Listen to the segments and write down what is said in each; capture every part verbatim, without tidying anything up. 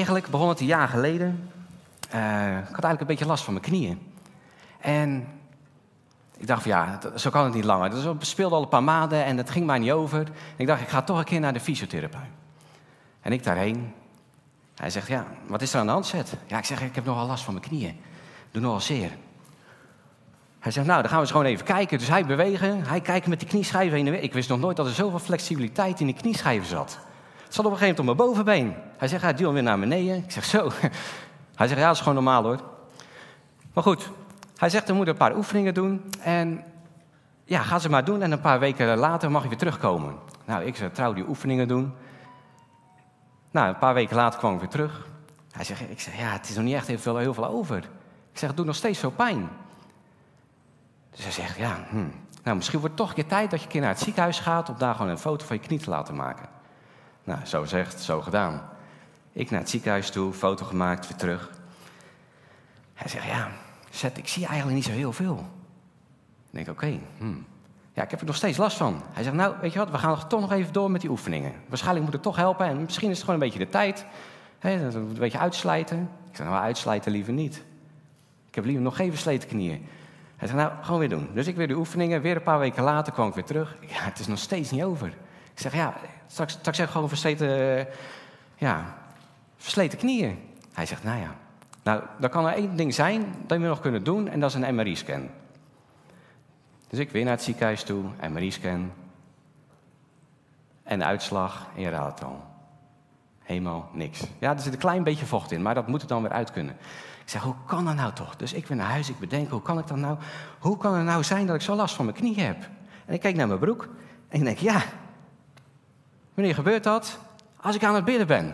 eigenlijk begon het een jaar geleden. Uh, ik had eigenlijk een beetje last van mijn knieën. En ik dacht van ja, zo kan het niet langer. Dus het speelde al een paar maanden en het ging mij niet over. En ik dacht, ik ga toch een keer naar de fysiotherapeut. En ik daarheen. Hij zegt, ja, wat is er aan de hand, Zet? Ja, ik zeg, ik heb nogal last van mijn knieën. Doe nogal zeer. Hij zegt, nou, dan gaan we eens gewoon even kijken. Dus hij bewegen, hij kijkt met die knieschijven heen en weer. Ik wist nog nooit dat er zoveel flexibiliteit in die knieschijven zat. Het zat op een gegeven moment op mijn bovenbeen. Hij zegt, hij duwt hem weer naar beneden. Ik zeg, zo. Hij zegt, ja, dat is gewoon normaal hoor. Maar goed, hij zegt, we moeten een paar oefeningen doen. En ja, ga ze maar doen. En een paar weken later mag je weer terugkomen. Nou, ik zeg, trouw die oefeningen doen. Nou, een paar weken later kwam ik weer terug. Hij zegt, ik zeg, ja, het is nog niet echt heel veel, heel veel over. Ik zeg, het doet nog steeds zo pijn. Dus hij zegt, ja, hm. nou, misschien wordt het toch een keer tijd dat je een keer naar het ziekenhuis gaat om daar gewoon een foto van je knie te laten maken. Nou, zo zegt, zo gedaan. Ik naar het ziekenhuis toe, foto gemaakt, weer terug. Hij zegt, ja, Zet, ik zie eigenlijk niet zo heel veel. Ik denk, oké, okay, hm. ja, ik heb er nog steeds last van. Hij zegt, nou, weet je wat, we gaan toch nog even door met die oefeningen. Waarschijnlijk moet het toch helpen en misschien is het gewoon een beetje de tijd. Hè, een beetje uitslijten. Ik zeg, nou, uitslijten liever niet. Ik heb liever nog geen versleten knieën. Hij zegt, nou, gewoon weer doen. Dus ik weer de oefeningen. Weer een paar weken later kwam ik weer terug. Ja, het is nog steeds niet over. Ik zeg, ja, straks, straks zeg ik gewoon versleten, uh, ja, versleten knieën. Hij zegt, nou ja. Nou, dan kan er één ding zijn dat we nog kunnen doen. En dat is een M R I-scan. Dus ik weer naar het ziekenhuis toe. M R I-scan. En de uitslag. En je raadt het al. Helemaal niks. Ja, er zit een klein beetje vocht in. Maar dat moet er dan weer uit kunnen. Ik zeg, hoe kan dat nou toch? Dus ik ben naar huis, ik bedenk, hoe kan ik dat nou? Hoe kan het nou zijn dat ik zo last van mijn knieën heb? En ik kijk naar mijn broek en ik denk, ja, wanneer gebeurt dat? Als ik aan het bidden ben.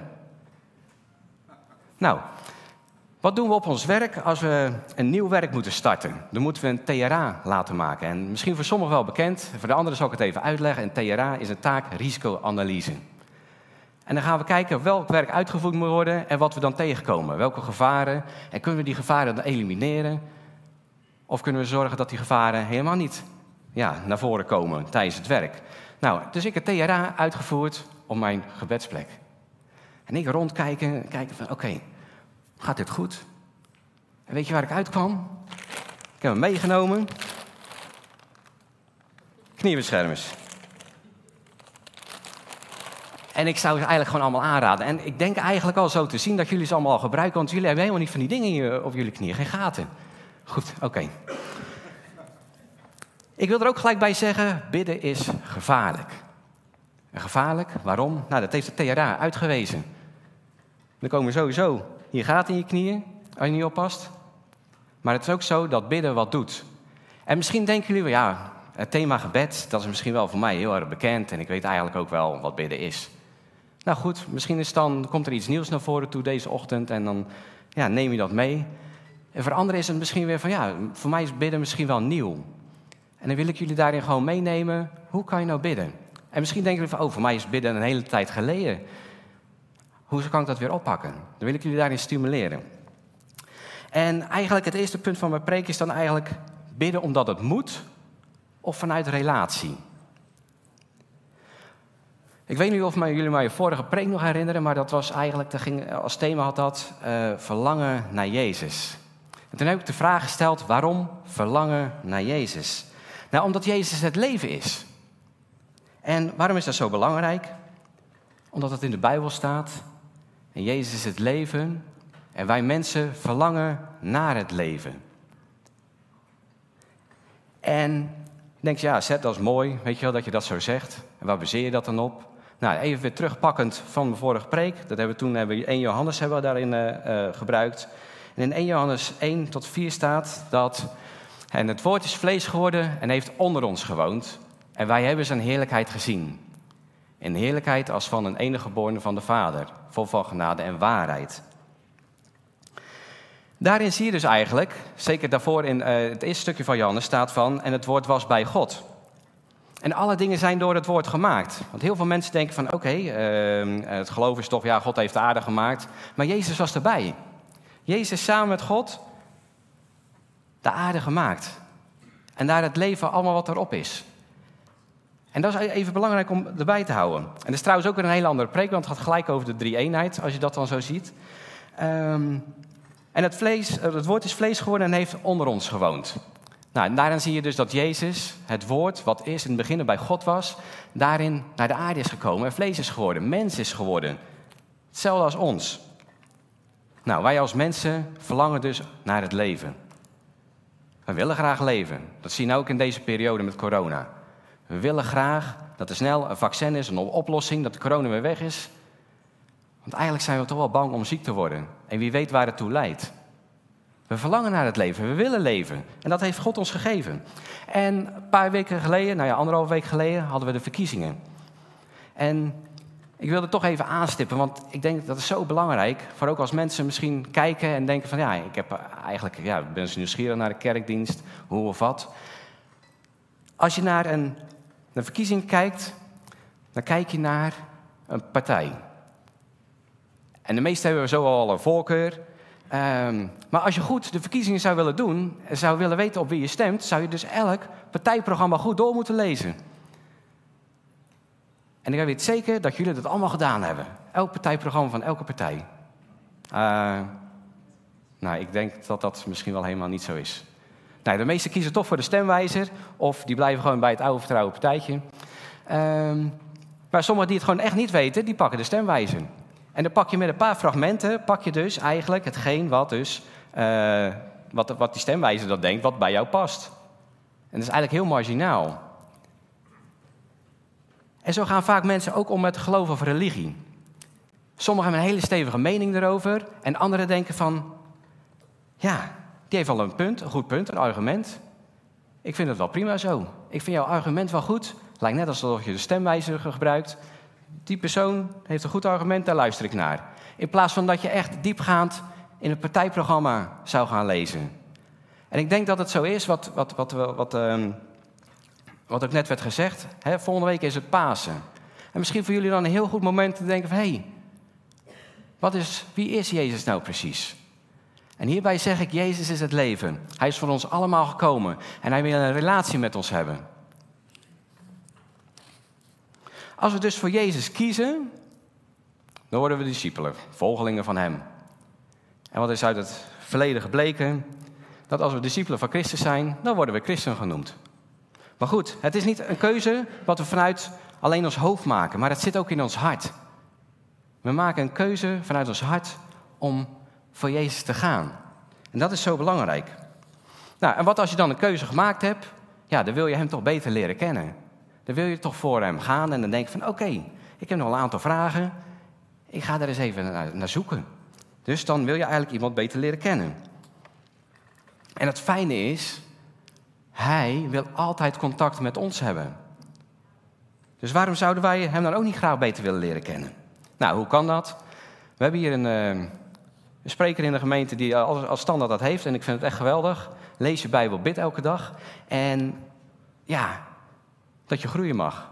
Nou, wat doen we op ons werk als we een nieuw werk moeten starten? Dan moeten we een T R A laten maken. En misschien voor sommigen wel bekend, voor de anderen zal ik het even uitleggen. Een T R A is een taak risicoanalyse. En dan gaan we kijken welk werk uitgevoerd moet worden en wat we dan tegenkomen. Welke gevaren. En kunnen we die gevaren dan elimineren? Of kunnen we zorgen dat die gevaren helemaal niet ja, naar voren komen tijdens het werk? Nou, dus ik heb T R A uitgevoerd op mijn gebedsplek. En ik rondkijken, kijken van oké, okay, gaat dit goed? En weet je waar ik uitkwam? Ik heb hem meegenomen. Kniebeschermers. En ik zou ze eigenlijk gewoon allemaal aanraden. En ik denk eigenlijk al zo te zien dat jullie ze allemaal al gebruiken. Want jullie hebben helemaal niet van die dingen hier op jullie knieën. Geen gaten. Goed, oké. Okay. Ik wil er ook gelijk bij zeggen, bidden is gevaarlijk. En gevaarlijk, waarom? Nou, dat heeft de T R A uitgewezen. Er komen sowieso hier gaten in je knieën, als je niet oppast. Maar het is ook zo dat bidden wat doet. En misschien denken jullie wel, ja, het thema gebed, dat is misschien wel voor mij heel erg bekend. En ik weet eigenlijk ook wel wat bidden is. Nou goed, misschien is dan, komt er iets nieuws naar voren toe deze ochtend en dan ja, neem je dat mee. En voor anderen is het misschien weer van, ja, voor mij is bidden misschien wel nieuw. En dan wil ik jullie daarin gewoon meenemen, hoe kan je nou bidden? En misschien denken jullie van, oh, voor mij is bidden een hele tijd geleden. Hoe kan ik dat weer oppakken? Dan wil ik jullie daarin stimuleren. En eigenlijk het eerste punt van mijn preek is dan eigenlijk bidden omdat het moet of vanuit relatie. Ik weet niet of jullie mij je vorige preek nog herinneren, maar dat was eigenlijk, dat ging, als thema had dat, uh, verlangen naar Jezus. En toen heb ik de vraag gesteld, waarom verlangen naar Jezus? Nou, omdat Jezus het leven is. En waarom is dat zo belangrijk? Omdat het in de Bijbel staat. En Jezus is het leven. En wij mensen verlangen naar het leven. En ik denk, ja, Zet, dat is mooi, weet je wel, dat je dat zo zegt. En waar baseer je dat dan op? Nou, even weer terugpakkend van mijn vorige preek. Dat hebben we toen, hebben we Eerste Johannes hebben we daarin uh, uh, gebruikt. En in Eerste Johannes één tot vier staat dat... En het woord is vlees geworden en heeft onder ons gewoond. En wij hebben zijn heerlijkheid gezien. Een heerlijkheid als van een enige geborene van de Vader. Vol van genade en waarheid. Daarin zie je dus eigenlijk, zeker daarvoor in uh, het eerste stukje van Johannes staat van... En het woord was bij God. En alle dingen zijn door het woord gemaakt. Want heel veel mensen denken van, oké, okay, uh, het geloof is toch, ja, God heeft de aarde gemaakt. Maar Jezus was erbij. Jezus samen met God de aarde gemaakt. En daar het leven allemaal wat erop is. En dat is even belangrijk om erbij te houden. En dat is trouwens ook weer een hele andere preek, want het gaat gelijk over de drie-eenheid, als je dat dan zo ziet. Um, en het, vlees, het woord is vlees geworden en heeft onder ons gewoond. Nou, en daarin zie je dus dat Jezus, het woord, wat eerst in het begin bij God was, daarin naar de aarde is gekomen en vlees is geworden, mens is geworden. Hetzelfde als ons. Nou, wij als mensen verlangen dus naar het leven. We willen graag leven. Dat zien we ook in deze periode met corona. We willen graag dat er snel een vaccin is, een oplossing, dat de corona weer weg is. Want eigenlijk zijn we toch wel bang om ziek te worden. En wie weet waar het toe leidt. We verlangen naar het leven, we willen leven. En dat heeft God ons gegeven. En een paar weken geleden, nou ja, anderhalf week geleden, hadden we de verkiezingen. En ik wilde toch even aanstippen, want ik denk dat is zo belangrijk. Voor ook als mensen misschien kijken en denken van ja, ik heb eigenlijk, ja, ik ben zo nieuwsgierig naar de kerkdienst, hoe of wat. Als je naar een, een verkiezing kijkt, dan kijk je naar een partij. En de meesten hebben zo al een voorkeur. Um, maar als je goed de verkiezingen zou willen doen, en zou willen weten op wie je stemt, zou je dus elk partijprogramma goed door moeten lezen. En ik weet zeker dat jullie dat allemaal gedaan hebben. Elk partijprogramma van elke partij. Uh, nou, ik denk dat dat misschien wel helemaal niet zo is. Nou, de meesten kiezen toch voor de stemwijzer, of die blijven gewoon bij het oude vertrouwde partijtje. Um, maar sommigen die het gewoon echt niet weten, die pakken de stemwijzer. En dan pak je met een paar fragmenten, pak je dus eigenlijk hetgeen wat, dus, uh, wat, wat die stemwijzer dat denkt, wat bij jou past. En dat is eigenlijk heel marginaal. En zo gaan vaak mensen ook om met geloof of religie. Sommigen hebben een hele stevige mening erover. En anderen denken van, ja, die heeft al een punt, een goed punt, een argument. Ik vind het wel prima zo. Ik vind jouw argument wel goed. Het lijkt net alsof je de stemwijzer gebruikt. Die persoon heeft een goed argument, daar luister ik naar. In plaats van dat je echt diepgaand in het partijprogramma zou gaan lezen. En ik denk dat het zo is, wat, wat, wat, wat, um, wat ook net werd gezegd. Hè, volgende week is het Pasen. En misschien voor jullie dan een heel goed moment te denken van, hé, hey, wat is, wie is Jezus nou precies? En hierbij zeg ik, Jezus is het leven. Hij is voor ons allemaal gekomen. En hij wil een relatie met ons hebben. Als we dus voor Jezus kiezen, dan worden we discipelen, volgelingen van hem. En wat is uit het verleden gebleken? Dat als we discipelen van Christus zijn, dan worden we christen genoemd. Maar goed, het is niet een keuze wat we vanuit alleen ons hoofd maken, maar het zit ook in ons hart. We maken een keuze vanuit ons hart om voor Jezus te gaan. En dat is zo belangrijk. Nou, en wat als je dan een keuze gemaakt hebt? Ja, dan wil je hem toch beter leren kennen. Dan wil je toch voor hem gaan en dan denk je van, oké, okay, ik heb nog een aantal vragen. Ik ga daar eens even naar, naar zoeken. Dus dan wil je eigenlijk iemand beter leren kennen. En het fijne is, hij wil altijd contact met ons hebben. Dus waarom zouden wij hem dan ook niet graag beter willen leren kennen? Nou, hoe kan dat? We hebben hier een, uh, een spreker in de gemeente die als, als standaard dat heeft. En ik vind het echt geweldig. Lees je Bijbel, bid elke dag. En ja, dat je groeien mag.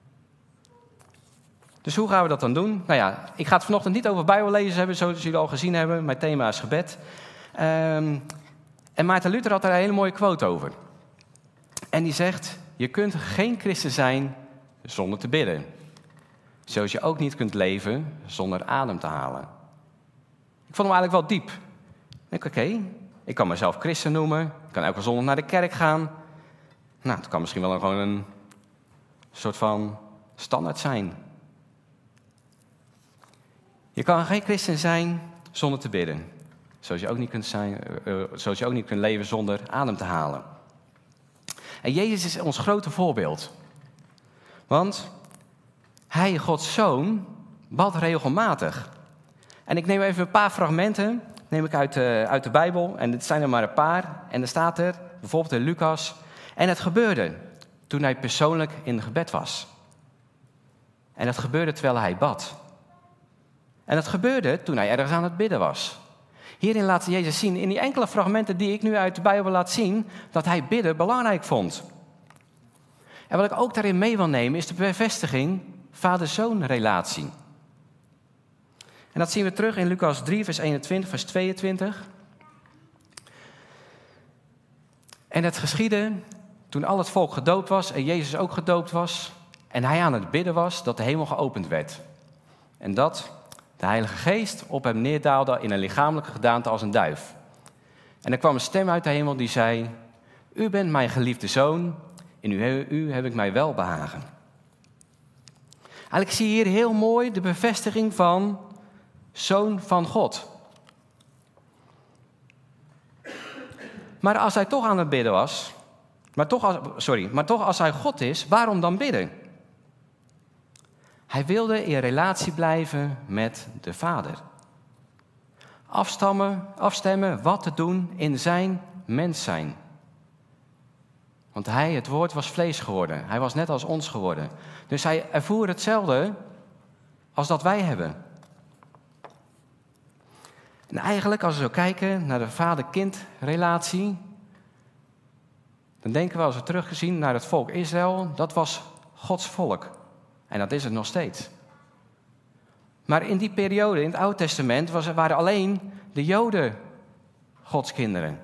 Dus hoe gaan we dat dan doen? Nou ja, ik ga het vanochtend niet over Bijbellezen hebben, zoals jullie al gezien hebben. Mijn thema is gebed. Um, en Maarten Luther had daar een hele mooie quote over. En die zegt, je kunt geen christen zijn zonder te bidden. Zoals je ook niet kunt leven zonder adem te halen. Ik vond hem eigenlijk wel diep. Ik denk, oké, okay, ik kan mezelf christen noemen. Ik kan elke zondag naar de kerk gaan. Nou, het kan misschien wel een, gewoon een soort van standaard zijn. Je kan geen christen zijn zonder te bidden. Zoals je ook niet kunt, zijn, uh, zoals je ook niet kunt leven zonder adem te halen. En Jezus is ons grote voorbeeld. Want hij, Gods Zoon, bad regelmatig. En ik neem even een paar fragmenten, neem ik uit de, uit de Bijbel. En het zijn er maar een paar. En er staat er, bijvoorbeeld in Lucas. En het gebeurde toen hij persoonlijk in gebed was. En het gebeurde terwijl hij bad. En het gebeurde toen hij ergens aan het bidden was. Hierin laat Jezus zien, in die enkele fragmenten die ik nu uit de Bijbel laat zien, dat hij bidden belangrijk vond. En wat ik ook daarin mee wil nemen, is de bevestiging vader-zoon relatie. En dat zien we terug in Lucas drie, vers eenentwintig, vers tweeëntwintig. En het geschiedde toen al het volk gedoopt was en Jezus ook gedoopt was. En hij aan het bidden was dat de hemel geopend werd. En dat de Heilige Geest op hem neerdaalde in een lichamelijke gedaante als een duif. En er kwam een stem uit de hemel die zei: U bent mijn geliefde zoon, in u, u heb ik mij welbehagen. Eigenlijk zie je hier heel mooi de bevestiging van zoon van God. Maar als hij toch aan het bidden was, maar toch als, sorry, maar toch als hij God is, waarom dan bidden? Hij wilde in relatie blijven met de Vader. Afstammen, afstemmen wat te doen in zijn mens zijn. Want hij, het woord, was vlees geworden. Hij was net als ons geworden. Dus hij ervoer hetzelfde als dat wij hebben. En eigenlijk, als we zo kijken naar de vader-kind-relatie, dan denken we, als we teruggezien naar het volk Israël, dat was Gods volk. En dat is het nog steeds. Maar in die periode, in het Oude Testament, was, waren alleen de Joden Gods kinderen.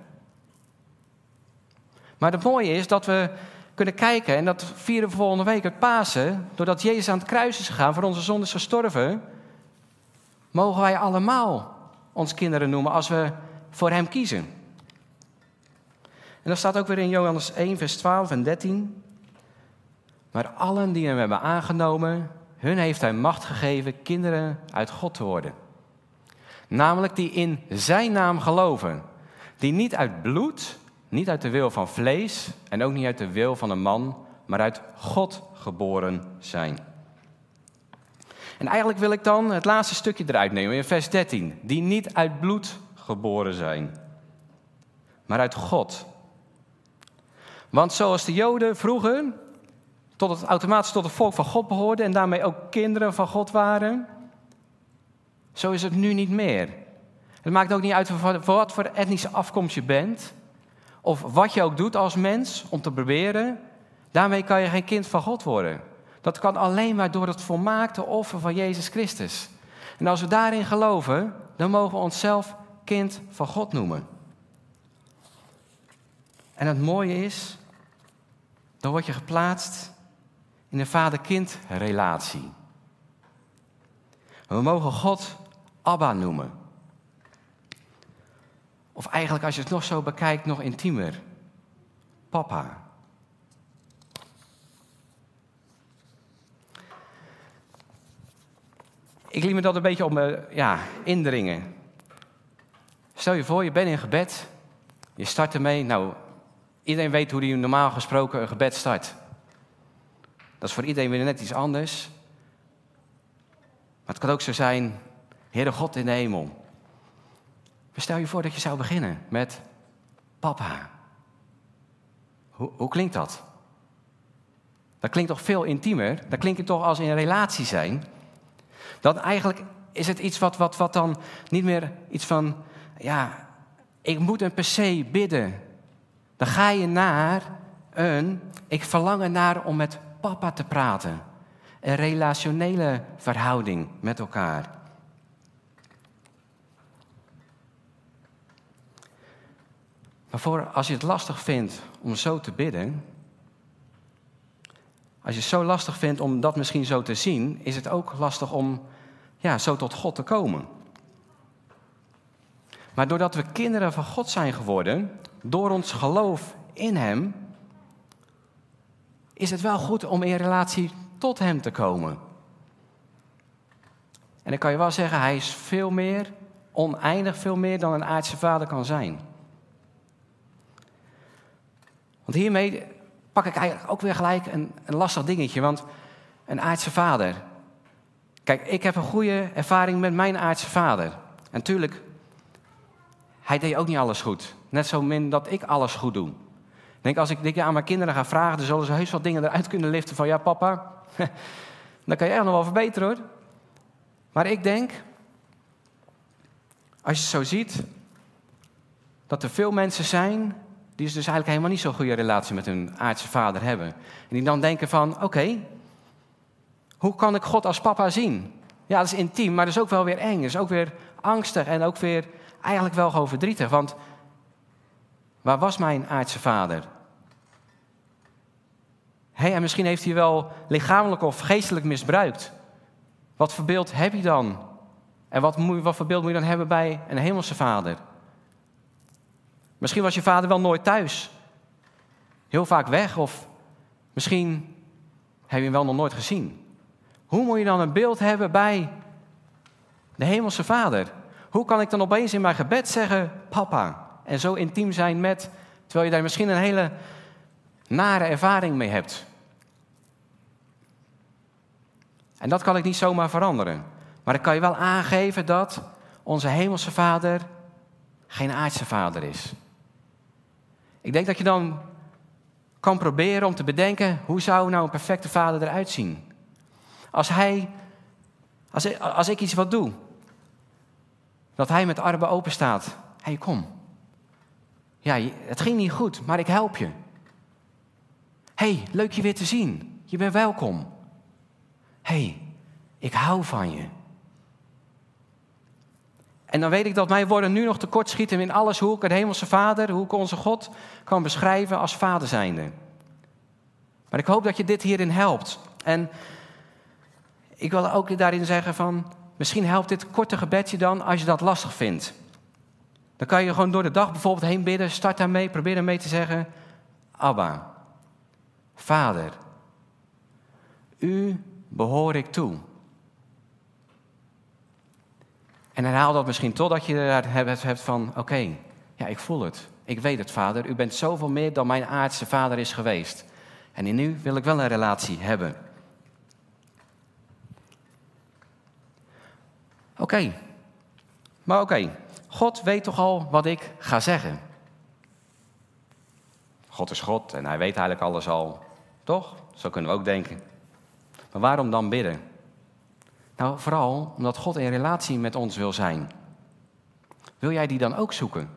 Maar het mooie is dat we kunnen kijken, en dat vieren we volgende week het Pasen, doordat Jezus aan het kruis is gegaan, voor onze zonde is gestorven, mogen wij allemaal ons kinderen noemen als we voor hem kiezen. En dat staat ook weer in Johannes één, vers twaalf en dertien. Maar allen die hem hebben aangenomen, hun heeft hij macht gegeven kinderen uit God te worden. Namelijk die in zijn naam geloven. Die niet uit bloed, niet uit de wil van vlees en ook niet uit de wil van een man, maar uit God geboren zijn. En eigenlijk wil ik dan het laatste stukje eruit nemen in vers dertien. Die niet uit bloed geboren zijn, maar uit God. Want zoals de Joden vroeger tot het, automatisch tot het volk van God behoorden en daarmee ook kinderen van God waren, zo is het nu niet meer. Het maakt ook niet uit voor wat voor etnische afkomst je bent, of wat je ook doet als mens om te proberen, daarmee kan je geen kind van God worden. Dat kan alleen maar door het volmaakte offer van Jezus Christus. En als we daarin geloven, dan mogen we onszelf kind van God noemen. En het mooie is, dan word je geplaatst in een vader-kind relatie. We mogen God Abba noemen. Of eigenlijk, als je het nog zo bekijkt, nog intiemer. Papa. Ik liet me dat een beetje op me ja, indringen. Stel je voor, je bent in gebed. Je start ermee. Nou, iedereen weet hoe die normaal gesproken een gebed start. Dat is voor iedereen weer net iets anders. Maar het kan ook zo zijn, Heere God in de hemel. Stel je voor dat je zou beginnen met papa. Hoe, hoe klinkt dat? Dat klinkt toch veel intiemer? Dat klinkt het toch als in een relatie zijn? Dan eigenlijk is het iets wat, wat, wat dan niet meer iets van, ja, ik moet een per se bidden. Dan ga je naar een, ik verlang ernaar om met papa te praten. Een relationele verhouding met elkaar. Maar voor als je het lastig vindt om zo te bidden, als je het zo lastig vindt om dat misschien zo te zien, is het ook lastig om ja, zo tot God te komen. Maar doordat we kinderen van God zijn geworden, door ons geloof in hem, is het wel goed om in relatie tot hem te komen. En dan kan je wel zeggen, hij is veel meer, oneindig veel meer dan een aardse vader kan zijn. Want hiermee pak ik eigenlijk ook weer gelijk een, een lastig dingetje. Want een aardse vader. Kijk, ik heb een goede ervaring met mijn aardse vader. En natuurlijk, hij deed ook niet alles goed. Net zo min dat ik alles goed doe. Ik denk, als ik dit aan mijn kinderen ga vragen, dan zullen ze heus wat dingen eruit kunnen liften van, ja papa, dan kan je echt nog wel verbeteren hoor. Maar ik denk, als je het zo ziet, dat er veel mensen zijn die dus eigenlijk helemaal niet zo'n goede relatie met hun aardse vader hebben. En die dan denken van, oké, okay, hoe kan ik God als papa zien? Ja, dat is intiem, maar dat is ook wel weer eng. Dat is ook weer angstig en ook weer eigenlijk wel gewoon verdrietig. Want waar was mijn aardse vader? Hey, en misschien heeft hij wel lichamelijk of geestelijk misbruikt. Wat voor beeld heb je dan? En wat, moet, wat voor beeld moet je dan hebben bij een hemelse vader? Misschien was je vader wel nooit thuis. Heel vaak weg of misschien heb je hem wel nog nooit gezien. Hoe moet je dan een beeld hebben bij de hemelse vader? Hoe kan ik dan opeens in mijn gebed zeggen, papa? En zo intiem zijn met, terwijl je daar misschien een hele nare ervaring mee hebt. En dat kan ik niet zomaar veranderen. Maar ik kan je wel aangeven dat onze hemelse vader geen aardse vader is. Ik denk dat je dan kan proberen om te bedenken, hoe zou nou een perfecte vader eruit zien? Als hij, als ik, als ik iets wat doe, dat hij met armen open staat. Hé, hey, kom. Ja, het ging niet goed, maar ik help je. Hé, hey, leuk je weer te zien. Je bent welkom. Hé, hey, ik hou van je. En dan weet ik dat mijn woorden nu nog tekort schieten in alles hoe ik de hemelse vader, hoe ik onze God kan beschrijven als vader zijnde. Maar ik hoop dat je dit hierin helpt. En ik wil ook daarin zeggen van, misschien helpt dit korte gebedje dan als je dat lastig vindt. Dan kan je gewoon door de dag bijvoorbeeld heen bidden, start daarmee, probeer daarmee te zeggen, Abba, Vader, u behoor ik toe. En herhaal dat misschien totdat je er hebt van, oké, okay, ja, ik voel het. Ik weet het, Vader. U bent zoveel meer dan mijn aardse vader is geweest. En in u wil ik wel een relatie hebben. Oké. Okay. Maar oké, okay. God weet toch al wat ik ga zeggen? God is God en hij weet eigenlijk alles al. Toch? Zo kunnen we ook denken. Maar waarom dan bidden? Nou, vooral omdat God in relatie met ons wil zijn. Wil jij die dan ook zoeken?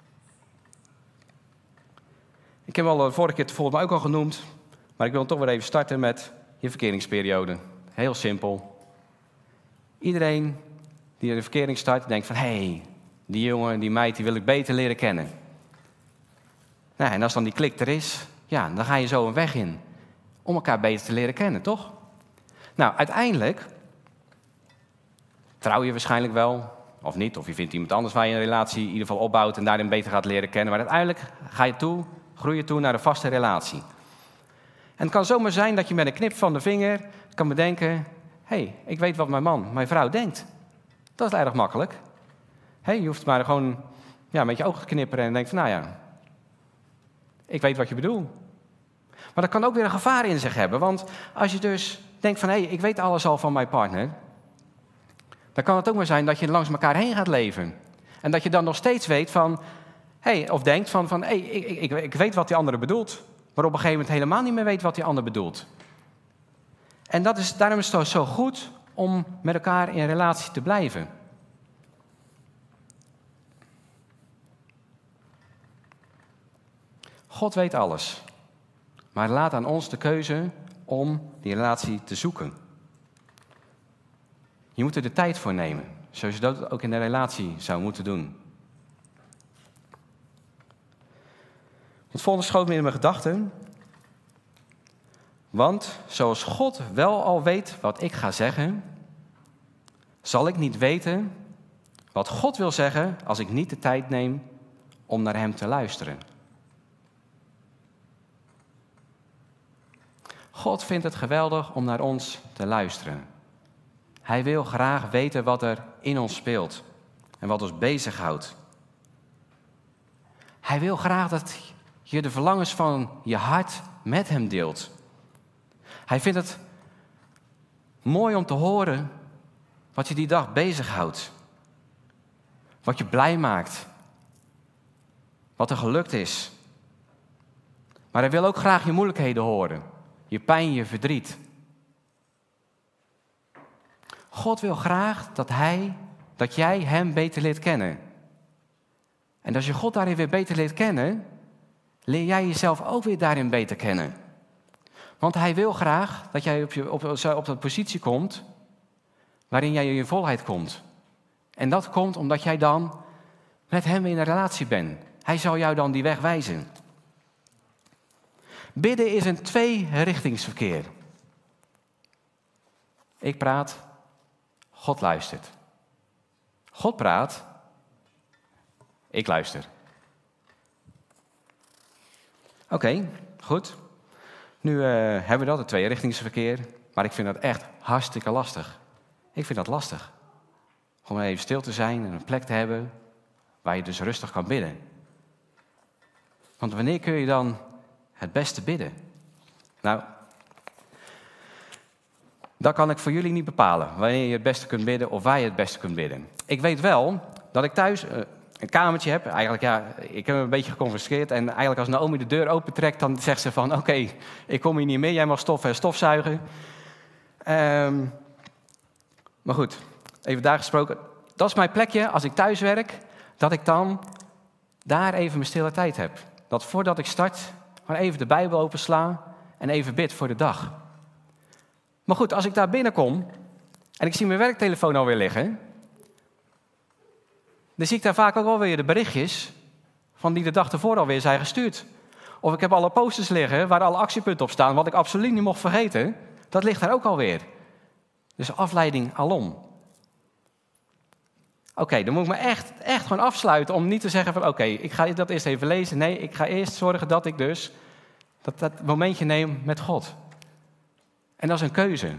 Ik heb al de vorige keer volgens mij ook al genoemd, maar ik wil toch weer even starten met je verkeringsperiode. Heel simpel. Iedereen die de verkering start, denkt van, hé, hey, die jongen, die meid, die wil ik beter leren kennen. Nou, en als dan die klik er is, ja, dan ga je zo een weg in. Om elkaar beter te leren kennen, toch? Nou, uiteindelijk trouw je waarschijnlijk wel, of niet. Of je vindt iemand anders waar je een relatie in ieder geval opbouwt en daarin beter gaat leren kennen. Maar uiteindelijk ga je toe, groei je toe naar een vaste relatie. En het kan zomaar zijn dat je met een knip van de vinger kan bedenken, hé, hey, ik weet wat mijn man, mijn vrouw denkt. Dat is erg makkelijk. Hey, je hoeft maar gewoon ja, met je ogen te knipperen en denkt van, nou ja, ik weet wat je bedoelt. Maar dat kan ook weer een gevaar in zich hebben. Want als je dus denkt van, hé, hey, ik weet alles al van mijn partner, dan kan het ook maar zijn dat je langs elkaar heen gaat leven. En dat je dan nog steeds weet van, hey, of denkt van, van hey, ik, ik, ik weet wat die andere bedoelt. Maar op een gegeven moment helemaal niet meer weet wat die ander bedoelt. En dat is, daarom is het zo goed om met elkaar in relatie te blijven. God weet alles. Maar laat aan ons de keuze om die relatie te zoeken. Je moet er de tijd voor nemen, zoals je dat ook in de relatie zou moeten doen. Het volgende schoot me in mijn gedachten. Want zoals God wel al weet wat ik ga zeggen, zal ik niet weten wat God wil zeggen als ik niet de tijd neem om naar hem te luisteren. God vindt het geweldig om naar ons te luisteren. Hij wil graag weten wat er in ons speelt en wat ons bezighoudt. Hij wil graag dat je de verlangens van je hart met hem deelt. Hij vindt het mooi om te horen wat je die dag bezighoudt. Wat je blij maakt. Wat er gelukt is. Maar hij wil ook graag je moeilijkheden horen. Je pijn, je verdriet. God wil graag dat hij, dat jij hem beter leert kennen. En als je God daarin weer beter leert kennen, leer jij jezelf ook weer daarin beter kennen. Want hij wil graag dat jij op, je, op, op de positie komt waarin jij in volheid komt. En dat komt omdat jij dan met hem in een relatie bent. Hij zal jou dan die weg wijzen. Bidden is een tweerichtingsverkeer. Ik praat, God luistert. God praat, ik luister. Oké, okay, goed. Nu uh, hebben we dat, het tweerichtingsverkeer. Maar ik vind dat echt hartstikke lastig. Ik vind dat lastig. Gewoon even stil te zijn en een plek te hebben waar je dus rustig kan bidden. Want wanneer kun je dan het beste bidden? Nou, dat kan ik voor jullie niet bepalen. Wanneer je het beste kunt bidden of waar je het beste kunt bidden. Ik weet wel dat ik thuis uh, een kamertje heb. Eigenlijk, ja, ik heb hem een beetje geconfiskeerd. En eigenlijk als Naomi de deur opentrekt, dan zegt ze van... Oké, okay, ik kom hier niet meer. Jij mag stoffen en stofzuigen. Um, maar goed, even daar gesproken. Dat is mijn plekje als ik thuis werk. Dat ik dan daar even mijn stille tijd heb. Dat voordat ik start, gewoon even de Bijbel opensla en even bid voor de dag. Maar goed, als ik daar binnenkom en ik zie mijn werktelefoon alweer liggen, dan zie ik daar vaak ook alweer de berichtjes van die de dag ervoor alweer zijn gestuurd. Of ik heb alle posters liggen waar alle actiepunten op staan, wat ik absoluut niet mocht vergeten. Dat ligt daar ook alweer. Dus afleiding alom. Oké, okay, dan moet ik me echt, echt gewoon afsluiten om niet te zeggen van... Oké, okay, ik ga dat eerst even lezen. Nee, ik ga eerst zorgen dat ik dus dat, dat momentje neem met God. En dat is een keuze.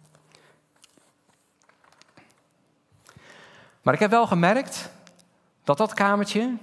Maar ik heb wel gemerkt dat dat kamertje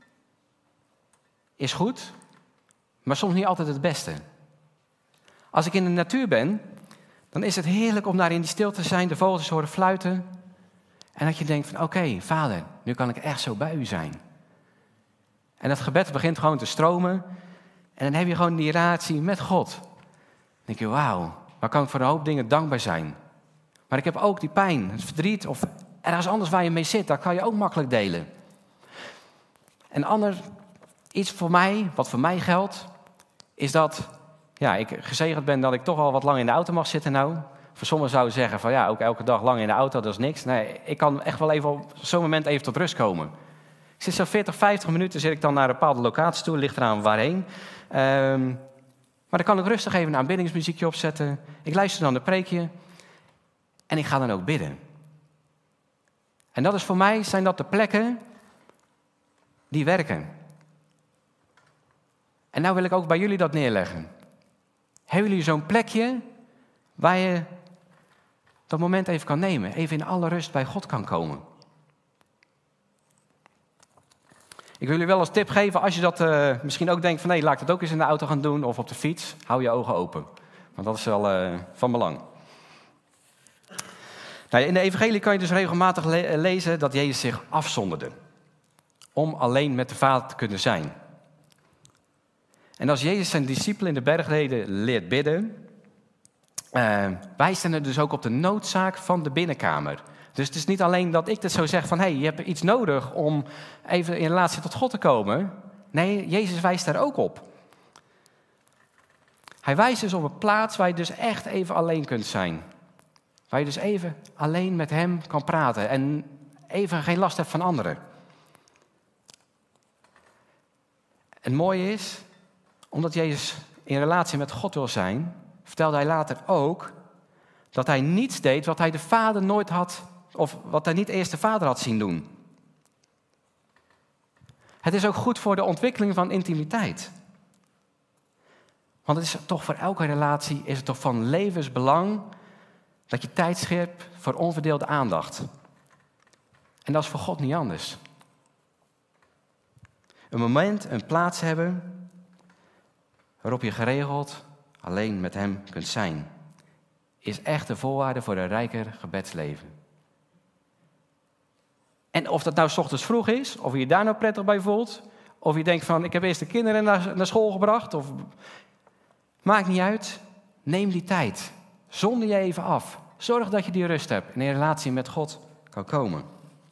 is goed, maar soms niet altijd het beste. Als ik in de natuur ben, dan is het heerlijk om daar in die stilte te zijn, de vogels horen fluiten. En dat je denkt van oké, okay, Vader, nu kan ik echt zo bij u zijn. En dat gebed begint gewoon te stromen. En dan heb je gewoon die relatie met God. Dan denk je, wauw, waar kan ik voor een hoop dingen dankbaar zijn. Maar ik heb ook die pijn, het verdriet of ergens anders waar je mee zit. Dat kan je ook makkelijk delen. En ander, iets voor mij, wat voor mij geldt, is dat ja, ik gezegend ben dat ik toch al wat lang in de auto mag zitten nou. Voor sommigen zouden zeggen van ja, ook elke dag lang in de auto, dat is niks. Nee, ik kan echt wel even op zo'n moment even tot rust komen. Ik zit zo'n veertig, vijftig minuten zit ik dan naar een bepaalde locatie toe, ligt eraan waarheen. Um, maar dan kan ik rustig even een aanbiddingsmuziekje opzetten. Ik luister dan de preekje en ik ga dan ook bidden. En dat is voor mij, zijn dat de plekken die werken. En nou wil ik ook bij jullie dat neerleggen. Hebben jullie zo'n plekje waar je dat moment even kan nemen, even in alle rust bij God kan komen? Ik wil jullie wel als tip geven, als je dat uh, misschien ook denkt van nee, laat ik dat ook eens in de auto gaan doen of op de fiets, hou je ogen open. Want dat is wel uh, van belang. Nou, in de evangelie kan je dus regelmatig le- lezen dat Jezus zich afzonderde. Om alleen met de Vader te kunnen zijn. En als Jezus zijn discipelen in de bergreden leert bidden, uh, wijst hij er dus ook op de noodzaak van de binnenkamer. Dus het is niet alleen dat ik dit zo zeg van hé, hey, je hebt iets nodig om even in relatie tot God te komen. Nee, Jezus wijst daar ook op. Hij wijst dus op een plaats waar je dus echt even alleen kunt zijn. Waar je dus even alleen met hem kan praten en even geen last hebt van anderen. Het mooie is, omdat Jezus in relatie met God wil zijn, vertelde hij later ook dat hij niets deed wat hij de Vader nooit had, of wat hij niet eerst de Vader had zien doen. Het is ook goed voor de ontwikkeling van intimiteit. Want het is toch voor elke relatie is het toch van levensbelang dat je tijd schept voor onverdeelde aandacht. En dat is voor God niet anders. Een moment, een plaats hebben waarop je geregeld alleen met hem kunt zijn, is echt de voorwaarde voor een rijker gebedsleven. En of dat nou 's ochtends vroeg is, of je je daar nou prettig bij voelt, of je denkt van ik heb eerst de kinderen naar, naar school gebracht, of maakt niet uit. Neem die tijd. Zonder je even af. Zorg dat je die rust hebt en in relatie met God kan komen.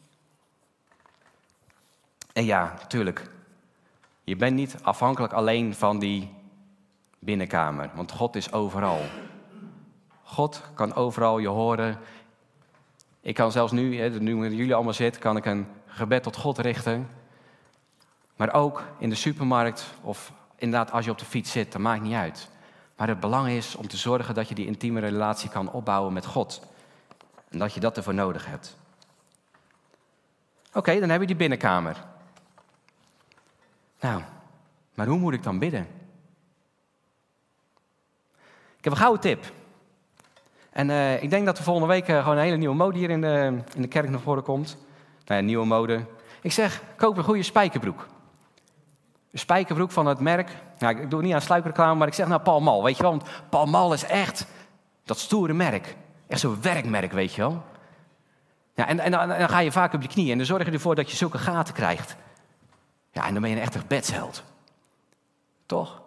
En ja, natuurlijk. Je bent niet afhankelijk alleen van die binnenkamer, want God is overal. God kan overal je horen. Ik kan zelfs nu, nu jullie allemaal zitten, kan ik een gebed tot God richten. Maar ook in de supermarkt of inderdaad, als je op de fiets zit, dat maakt niet uit. Maar het belang is om te zorgen dat je die intieme relatie kan opbouwen met God. En dat je dat ervoor nodig hebt. Oké, okay, dan heb je die binnenkamer. Nou, maar hoe moet ik dan bidden? Ik heb een gouden tip. En uh, ik denk dat er volgende week uh, gewoon een hele nieuwe mode hier in de, in de kerk naar voren komt. Nou ja, nieuwe mode. Ik zeg, koop een goede spijkerbroek. Een spijkerbroek van het merk. Nou, ik doe het niet aan sluikreclame, maar ik zeg nou Pall Mall. Weet je wel, want Pall Mall is echt dat stoere merk. Echt zo'n werkmerk, weet je wel. Ja, en, en, en dan ga je vaak op je knieën en dan zorg je ervoor dat je zulke gaten krijgt. Ja, en dan ben je een echte gebedsheld. Toch?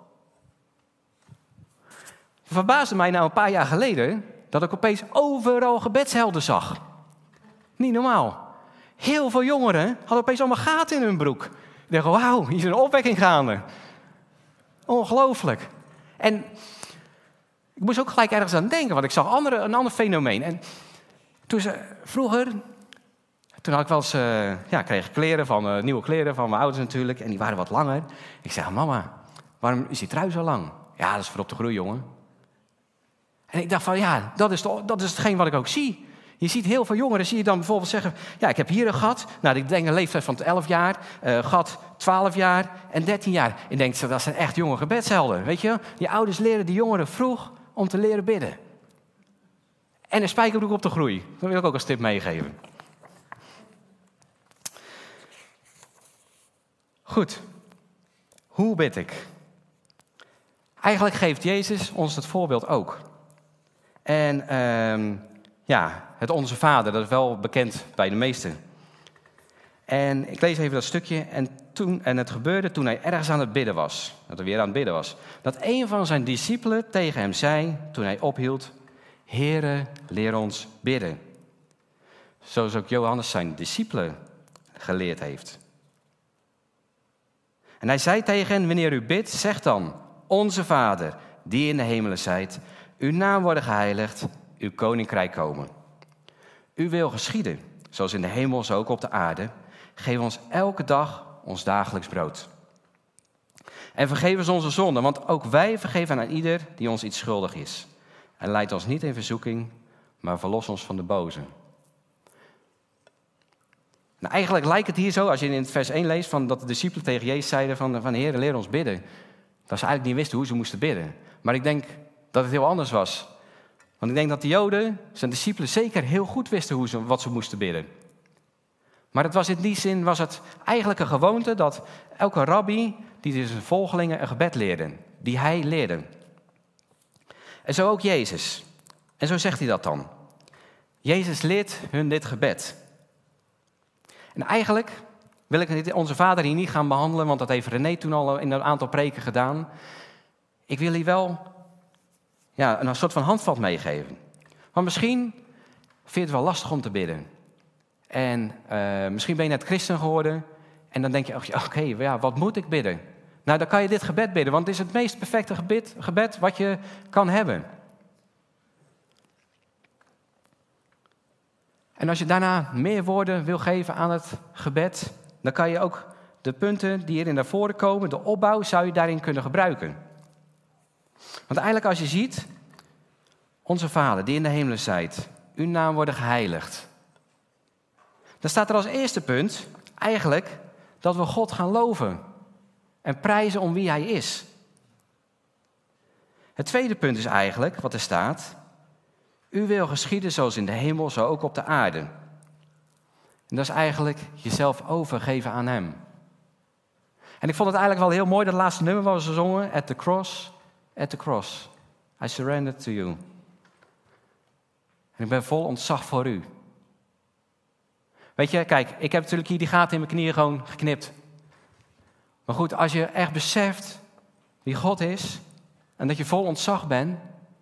Het verbaasde mij nou een paar jaar geleden dat ik opeens overal gebedshelden zag. Niet normaal. Heel veel jongeren hadden opeens allemaal gaten in hun broek. Ik dacht, wauw, hier is een opwekking gaande. Ongelooflijk. En ik moest ook gelijk ergens aan denken, want ik zag andere, een ander fenomeen. En toen ze, vroeger, toen had ik wel eens, uh, ja, kreeg ik kleren van, uh, nieuwe kleren van mijn ouders natuurlijk. En die waren wat langer. Ik zei, mama, waarom is die trui zo lang? Ja, dat is voor op de groei, jongen. En ik dacht van, ja, dat is, de, dat is hetgeen wat ik ook zie. Je ziet heel veel jongeren, zie je dan bijvoorbeeld zeggen, ja, ik heb hier een gat. Nou, ik denk een leeftijd van elf jaar, uh, gat twaalf jaar en dertien jaar. Ik denk, dat zijn echt jonge gebedshelden, weet je. Die ouders leren die jongeren vroeg om te leren bidden. En een spijkerbroek op de groei. Dat wil ik ook als tip meegeven. Goed. Hoe bid ik? Eigenlijk geeft Jezus ons het voorbeeld ook. En uh, ja, het Onze Vader, dat is wel bekend bij de meesten. En ik lees even dat stukje. En, toen, en het gebeurde toen hij ergens aan het bidden was. Dat hij weer aan het bidden was. Dat een van zijn discipelen tegen hem zei, toen hij ophield, Heere, leer ons bidden. Zoals ook Johannes zijn discipelen geleerd heeft. En hij zei tegen hen, wanneer u bidt, zeg dan, Onze Vader, die in de hemelen zijt, uw naam worden geheiligd, uw koninkrijk komen. Uw wil geschieden, zoals in de hemel, zo ook op de aarde. Geef ons elke dag ons dagelijks brood. En vergeef ons onze zonden, want ook wij vergeven aan ieder die ons iets schuldig is. En leid ons niet in verzoeking, maar verlos ons van de boze. Nou, eigenlijk lijkt het hier zo, als je in het vers één leest, van dat de discipelen tegen Jezus zeiden van, van Heer, leer ons bidden. Dat ze eigenlijk niet wisten hoe ze moesten bidden. Maar ik denk dat het heel anders was. Want ik denk dat de Joden, zijn discipelen, zeker heel goed wisten hoe ze, wat ze moesten bidden. Maar het was in die zin was het eigenlijk een gewoonte dat elke rabbi, die zijn volgelingen een gebed leerde, die hij leerde. En zo ook Jezus. En zo zegt hij dat dan. Jezus leert hun dit gebed. En eigenlijk wil ik Onze Vader hier niet gaan behandelen, want dat heeft René toen al in een aantal preken gedaan. Ik wil hier wel ja, een soort van handvat meegeven. Want misschien vind je het wel lastig om te bidden. En uh, misschien ben je net christen geworden en dan denk je, oké, okay, ja, wat moet ik bidden? Nou, dan kan je dit gebed bidden, want het is het meest perfecte gebed, gebed wat je kan hebben. En als je daarna meer woorden wil geven aan het gebed, dan kan je ook de punten die hierin naar voren komen, de opbouw, zou je daarin kunnen gebruiken. Want eigenlijk als je ziet, Onze Vader die in de hemelen zijt, uw naam worden geheiligd. Dan staat er als eerste punt eigenlijk dat we God gaan loven en prijzen om wie hij is. Het tweede punt is eigenlijk wat er staat, u wil geschieden zoals in de hemel, zo ook op de aarde. En dat is eigenlijk jezelf overgeven aan hem. En ik vond het eigenlijk wel heel mooi, dat laatste nummer wat we zongen, at the cross, at the cross. I surrender to you. En ik ben vol ontzag voor u. Weet je, kijk, ik heb natuurlijk hier die gaten in mijn knieën gewoon geknipt. Maar goed, als je echt beseft wie God is en dat je vol ontzag bent,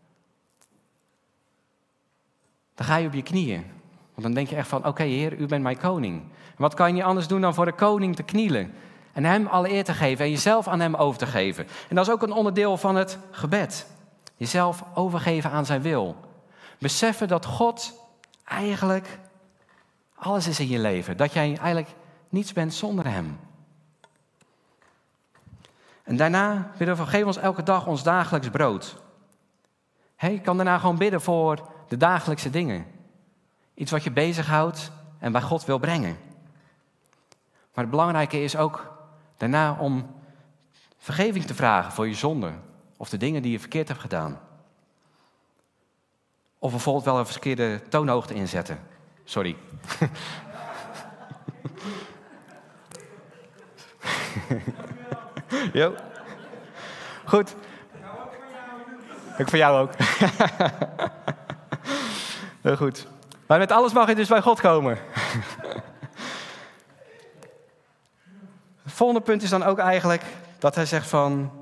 dan ga je op je knieën. Want dan denk je echt van, oké okay, Heer, u bent mijn koning. En wat kan je niet anders doen dan voor de koning te knielen? En hem alle eer te geven en jezelf aan hem over te geven. En dat is ook een onderdeel van het gebed. Jezelf overgeven aan zijn wil. Beseffen dat God eigenlijk alles is in je leven. Dat jij eigenlijk niets bent zonder hem. En daarna bidden we, vergeef ons elke dag ons dagelijks brood. Hey, je kan daarna gewoon bidden voor de dagelijkse dingen. Iets wat je bezighoudt en bij God wil brengen. Maar het belangrijke is ook daarna om vergeving te vragen voor je zonde. Of de dingen die je verkeerd hebt gedaan. Of bijvoorbeeld wel een verkeerde toonhoogte inzetten. Sorry. Jo. Goed. Ik voor jou ook. Heel goed. Maar met alles mag je dus bij God komen. Het volgende punt is dan ook eigenlijk dat hij zegt van...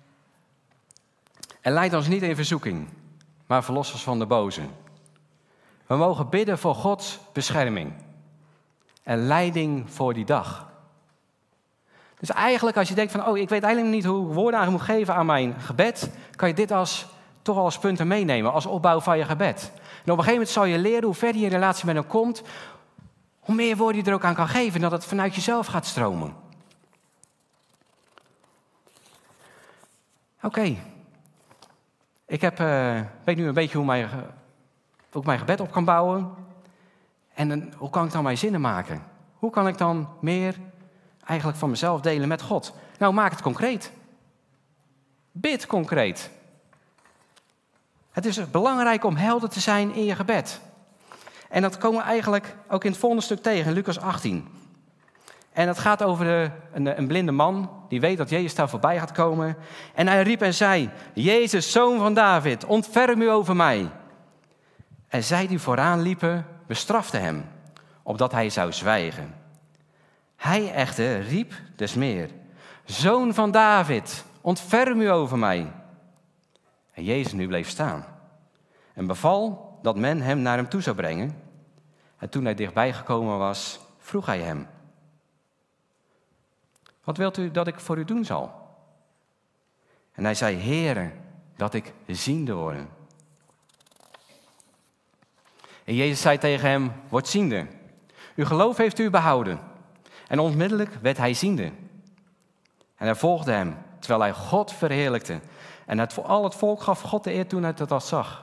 En leid ons niet in verzoeking, maar verlos ons van de boze. We mogen bidden voor Gods bescherming. En leiding voor die dag. Dus eigenlijk als je denkt van, oh, ik weet eigenlijk niet hoe ik woorden aan moet geven aan mijn gebed, kan je dit als, toch als punten meenemen, als opbouw van je gebed. En op een gegeven moment zal je leren, hoe verder je relatie met hem komt, hoe meer woorden je er ook aan kan geven, dat het vanuit jezelf gaat stromen. Oké. Okay. Ik heb, uh, weet nu een beetje hoe, mijn, hoe ik mijn gebed op kan bouwen. En dan, hoe kan ik dan mijn zinnen maken? Hoe kan ik dan meer eigenlijk van mezelf delen met God? Nou, maak het concreet. Bid concreet. Het is belangrijk om helder te zijn in je gebed. En dat komen we eigenlijk ook in het volgende stuk tegen, in Lucas achttien. En het gaat over de, een, een blinde man die weet dat Jezus daar voorbij gaat komen. En hij riep en zei, Jezus, zoon van David, ontferm u over mij. En zij die vooraan liepen, bestraften hem, opdat hij zou zwijgen. Hij echter riep des meer, zoon van David, ontferm u over mij. En Jezus nu bleef staan en beval dat men hem naar hem toe zou brengen. En toen hij dichtbij gekomen was, vroeg hij hem, wat wilt u dat ik voor u doen zal? En hij zei, Heere, dat ik ziende word. En Jezus zei tegen hem, word ziende. Uw geloof heeft u behouden. En onmiddellijk werd hij ziende. En hij volgde hem, terwijl hij God verheerlijkte. En het, al het volk gaf God de eer toen hij dat zag.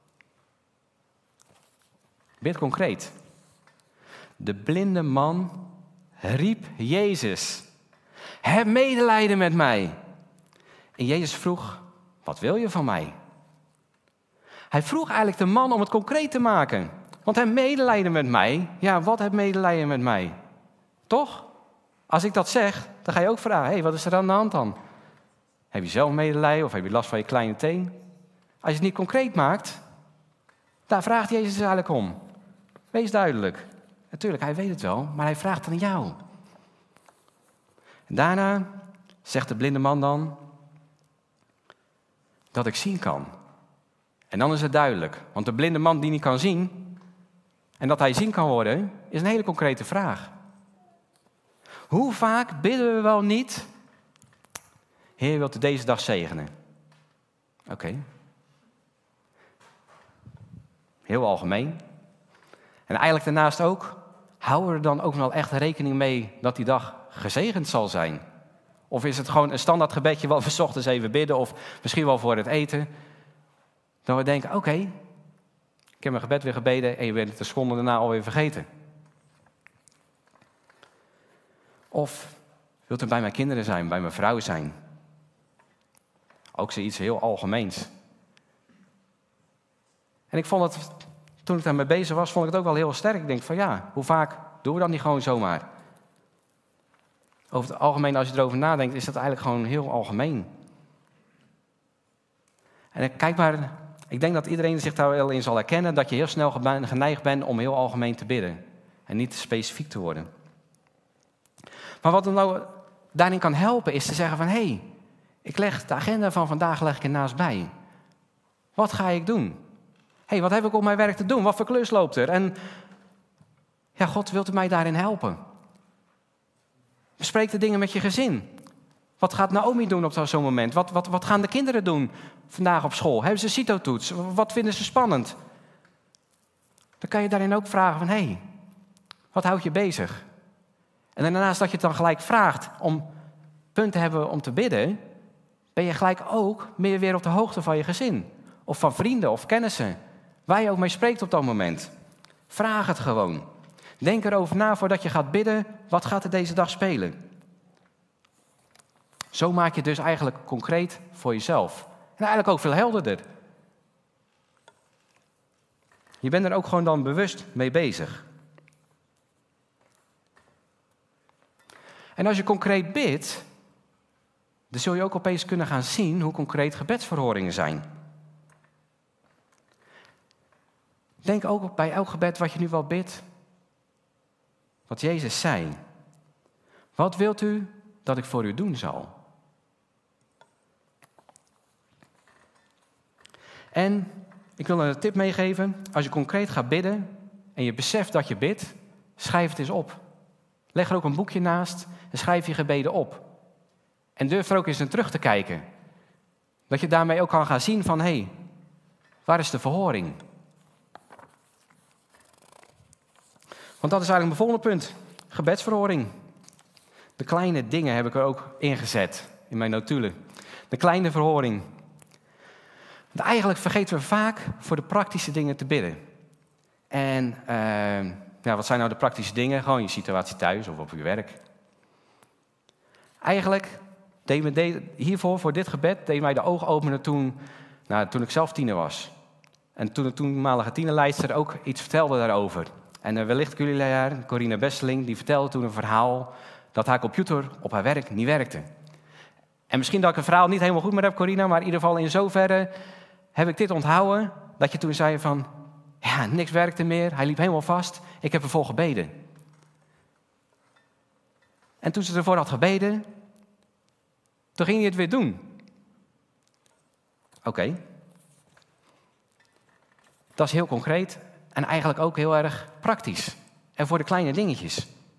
Bid concreet. De blinde man riep Jezus, heb medelijden met mij. En Jezus vroeg, wat wil je van mij? Hij vroeg eigenlijk de man om het concreet te maken. Want hij medelijden met mij. Ja, wat heb medelijden met mij? Toch? Als ik dat zeg, dan ga je ook vragen, hé, hey, wat is er aan de hand dan? Heb je zelf medelijden of heb je last van je kleine teen? Als je het niet concreet maakt, daar vraagt Jezus eigenlijk om. Wees duidelijk. Natuurlijk, hij weet het wel, maar hij vraagt aan jou. En daarna zegt de blinde man dan dat ik zien kan. En dan is het duidelijk. Want de blinde man die niet kan zien en dat hij zien kan worden, is een hele concrete vraag. Hoe vaak bidden we wel niet, Heer, wilt u deze dag zegenen? Oké. Okay. Heel algemeen. En eigenlijk daarnaast ook, houden we er dan ook wel echt rekening mee dat die dag gezegend zal zijn? Of is het gewoon een standaard gebedje wat we 's ochtends even bidden, of misschien wel voor het eten? Dat we denken, oké, okay, ik heb mijn gebed weer gebeden en je bent het de seconde daarna alweer vergeten. Of wilt u bij mijn kinderen zijn, bij mijn vrouw zijn? Ook zoiets heel algemeens. En ik vond het, toen ik daarmee bezig was, vond ik het ook wel heel sterk. Ik denk van ja, hoe vaak doen we dat niet gewoon zomaar? Over het algemeen, als je erover nadenkt, is dat eigenlijk gewoon heel algemeen. En kijk maar, ik denk dat iedereen zich daar wel in zal herkennen, dat je heel snel geneigd bent om heel algemeen te bidden. En niet specifiek te worden. Maar wat er nou daarin kan helpen, is te zeggen van, hé, hey, ik leg de agenda van vandaag leg ik ernaast bij. Wat ga ik doen? Hé, hey, wat heb ik op mijn werk te doen? Wat voor klus loopt er? En ja, God, wilt u mij daarin helpen? Bespreek de dingen met je gezin. Wat gaat Naomi doen op zo'n moment? Wat, wat, wat gaan de kinderen doen vandaag op school? Hebben ze CITO-toets? Wat vinden ze spannend? Dan kan je daarin ook vragen van, hé, hey, wat houdt je bezig? En daarnaast dat je het dan gelijk vraagt om punten te hebben om te bidden, ben je gelijk ook meer weer op de hoogte van je gezin. Of van vrienden of kennissen. Waar je ook mee spreekt op dat moment. Vraag het gewoon. Denk erover na voordat je gaat bidden. Wat gaat er deze dag spelen? Zo maak je het dus eigenlijk concreet voor jezelf. En eigenlijk ook veel helderder. Je bent er ook gewoon dan bewust mee bezig. En als je concreet bidt, dan zul je ook opeens kunnen gaan zien hoe concreet gebedsverhoringen zijn. Denk ook bij elk gebed wat je nu wel bidt, wat Jezus zei. Wat wilt u dat ik voor u doen zal? En ik wil een tip meegeven. Als je concreet gaat bidden en je beseft dat je bidt, schrijf het eens op. Leg er ook een boekje naast en schrijf je gebeden op. En durf er ook eens naar terug te kijken. Dat je daarmee ook kan gaan zien van, hé, hey, waar is de verhoring? Want dat is eigenlijk mijn volgende punt. Gebedsverhoring. De kleine dingen heb ik er ook ingezet in mijn notulen. De kleine verhoring. Want eigenlijk vergeten we vaak voor de praktische dingen te bidden. En uh, ja, wat zijn nou de praktische dingen? Gewoon je situatie thuis of op je werk. Eigenlijk deed me de, hiervoor, voor dit gebed, deed mij de ogen openen toen, nou, toen ik zelf tiener was. En toen de toenmalige tienerleidster ook iets vertelde daarover. En uh, wellicht jullie leraar, Corina Besseling, die vertelde toen een verhaal dat haar computer op haar werk niet werkte. En misschien dat ik het verhaal niet helemaal goed meer heb, Corina, maar in ieder geval in zoverre heb ik dit onthouden, dat je toen zei van, ja, niks werkte meer, hij liep helemaal vast, ik heb ervoor gebeden. En toen ze ervoor had gebeden, toen ging hij het weer doen. Oké. Okay. Dat is heel concreet en eigenlijk ook heel erg praktisch. En voor de kleine dingetjes.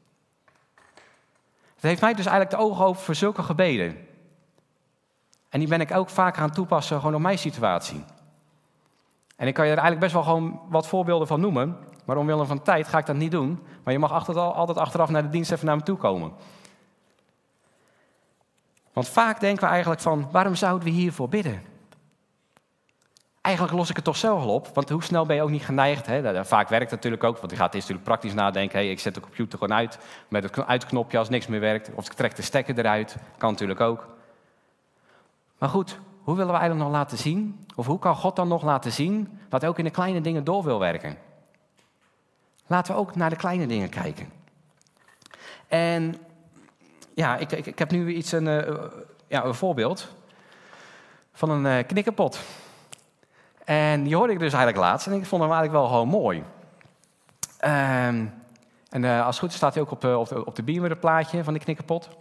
Het heeft mij dus eigenlijk de ogen open voor zulke gebeden. En die ben ik ook vaak aan toepassen gewoon op mijn situatie. En ik kan je er eigenlijk best wel gewoon wat voorbeelden van noemen. Maar omwille van tijd ga ik dat niet doen. Maar je mag altijd achteraf naar de dienst even naar me toe komen. Want vaak denken we eigenlijk van, waarom zouden we hiervoor bidden? Eigenlijk los ik het toch zelf al op. Want hoe snel ben je ook niet geneigd? Hè? Vaak werkt het natuurlijk ook. Want je gaat eerst natuurlijk praktisch nadenken. Hey, ik zet de computer gewoon uit met het uitknopje als niks meer werkt. Of ik trek de stekker eruit. Kan natuurlijk ook. Maar goed, hoe willen we eigenlijk nog laten zien? Of hoe kan God dan nog laten zien dat hij ook in de kleine dingen door wil werken? Laten we ook naar de kleine dingen kijken. En ja, ik, ik, ik heb nu iets een, uh, ja, een voorbeeld van een uh, knikkerpot. En die hoorde ik dus eigenlijk laatst en ik vond hem eigenlijk wel gewoon mooi. Um, en uh, als het goed is staat hij ook op, uh, op de, op de beamer, het plaatje van de knikkerpot.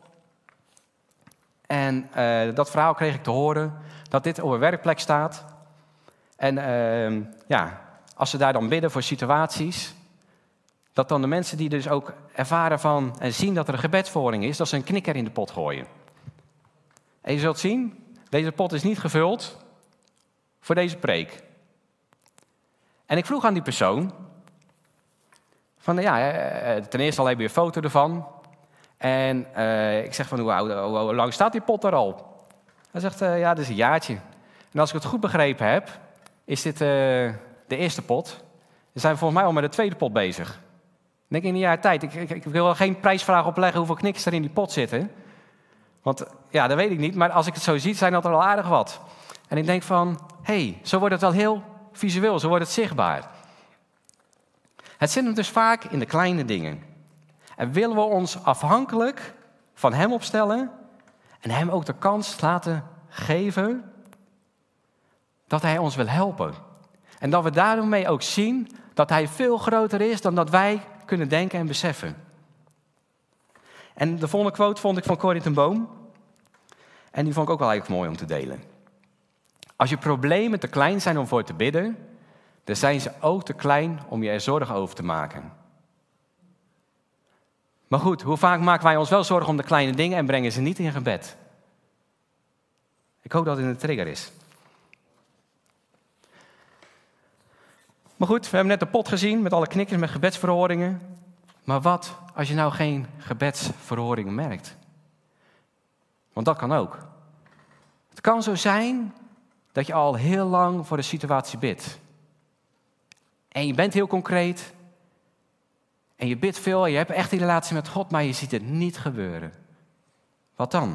En uh, dat verhaal kreeg ik te horen, dat dit op een werkplek staat. En uh, ja, als ze daar dan bidden voor situaties, dat dan de mensen die dus ook ervaren van en zien dat er een gebedsverhoring is, dat ze een knikker in de pot gooien. En je zult zien, deze pot is niet gevuld voor deze preek. En ik vroeg aan die persoon, van ja, ten eerste al heb je een foto ervan. En uh, ik zeg van, hoe, hoe, hoe lang staat die pot er al? Hij zegt, uh, ja, dat is een jaartje. En als ik het goed begrepen heb, is dit uh, de eerste pot. We zijn volgens mij al met de tweede pot bezig. Dan denk ik in een jaar tijd. Ik, ik, ik wil er geen prijsvraag opleggen hoeveel knikkers er in die pot zitten. Want ja, dat weet ik niet. Maar als ik het zo zie, zijn dat er al aardig wat. En ik denk van, hé, hey, zo wordt het wel heel visueel. Zo wordt het zichtbaar. Het zit hem dus vaak in de kleine dingen. En willen we ons afhankelijk van hem opstellen en hem ook de kans laten geven dat hij ons wil helpen. En dat we daarmee ook zien dat hij veel groter is dan dat wij kunnen denken en beseffen. En de volgende quote vond ik van Corrie ten Boom. En die vond ik ook wel eigenlijk mooi om te delen. Als je problemen te klein zijn om voor te bidden, dan zijn ze ook te klein om je er zorgen over te maken. Maar goed, hoe vaak maken wij ons wel zorgen om de kleine dingen en brengen ze niet in gebed? Ik hoop dat het een trigger is. Maar goed, we hebben net de pot gezien met alle knikkers met gebedsverhoringen. Maar wat als je nou geen gebedsverhoringen merkt? Want dat kan ook. Het kan zo zijn dat je al heel lang voor de situatie bidt. En je bent heel concreet. En je bidt veel en je hebt echt die relatie met God, maar je ziet het niet gebeuren. Wat dan?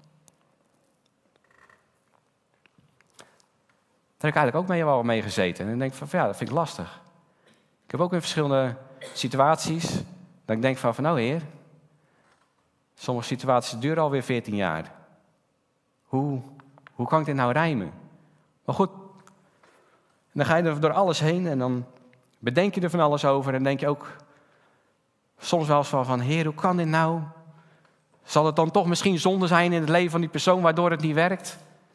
Daar heb ik eigenlijk ook mee, wel mee gezeten. En dan denk ik van, ja, dat vind ik lastig. Ik heb ook in verschillende situaties, dat ik denk van, van nou Heer, sommige situaties duren alweer veertien jaar. Hoe, hoe kan ik dit nou rijmen? Maar goed, dan ga je er door alles heen en dan bedenk je er van alles over. En denk je ook soms wel eens van, van Heer, hoe kan dit nou? Zal het dan toch misschien zonde zijn in het leven van die persoon waardoor het niet werkt?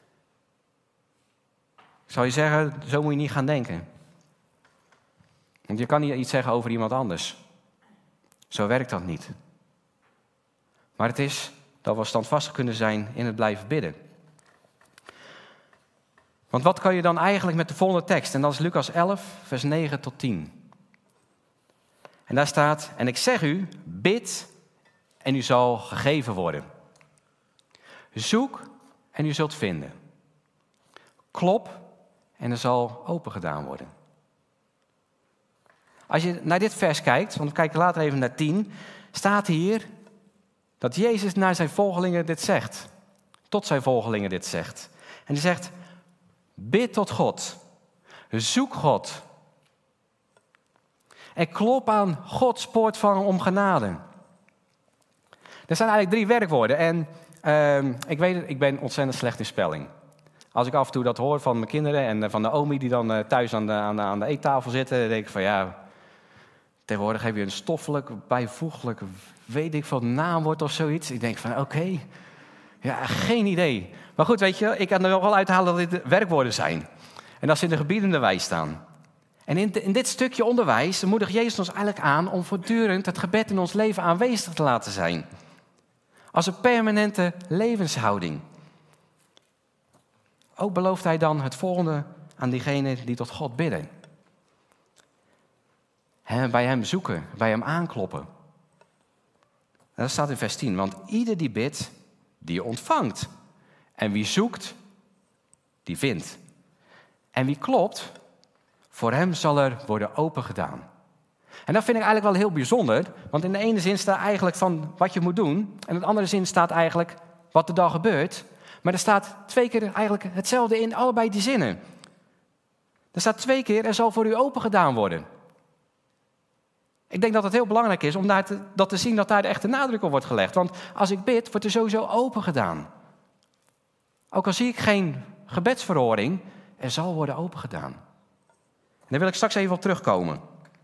Ik zou je zeggen, zo moet je niet gaan denken. Want je kan niet iets zeggen over iemand anders. Zo werkt dat niet. Maar het is dat we standvastig kunnen zijn in het blijven bidden. Want wat kan je dan eigenlijk met de volgende tekst? En dat is Lucas elf, vers negen tot tien. En daar staat, en ik zeg u, bid en u zal gegeven worden. Zoek en u zult vinden. Klop en er zal open gedaan worden. Als je naar dit vers kijkt, want we kijken later even naar tien, staat hier dat Jezus naar zijn volgelingen dit zegt. Tot zijn volgelingen dit zegt. En hij zegt, bid tot God. Zoek God. En klop aan Gods poort van om genade. Er zijn eigenlijk drie werkwoorden. En uh, ik weet het, ik ben ontzettend slecht in spelling. Als ik af en toe dat hoor van mijn kinderen en van de omi die dan uh, thuis aan de, aan, de, aan de eettafel zitten, dan denk ik van ja, tegenwoordig heb je een stoffelijk, bijvoeglijk, weet ik veel, naamwoord of zoiets. Ik denk van oké, okay, ja, geen idee. Maar goed, weet je, ik kan er wel uithalen dat dit werkwoorden zijn. En dat ze in de gebiedende wijs staan. En in, de, in dit stukje onderwijs moedigt Jezus ons eigenlijk aan om voortdurend het gebed in ons leven aanwezig te laten zijn. Als een permanente levenshouding. Ook belooft hij dan het volgende aan diegenen die tot God bidden. He, bij hem zoeken, bij hem aankloppen. En dat staat in vers tien. Want ieder die bidt, die ontvangt. En wie zoekt, die vindt. En wie klopt, voor hem zal er worden opengedaan. En dat vind ik eigenlijk wel heel bijzonder. Want in de ene zin staat eigenlijk van wat je moet doen. En in de andere zin staat eigenlijk wat er dan gebeurt. Maar er staat twee keer eigenlijk hetzelfde in allebei die zinnen. Er staat twee keer, er zal voor u open gedaan worden. Ik denk dat het heel belangrijk is om daar te, dat te zien dat daar de echte nadruk op wordt gelegd. Want als ik bid, wordt er sowieso open gedaan. Ook al zie ik geen gebedsverhoring, er zal worden open gedaan. En daar wil ik straks even op terugkomen.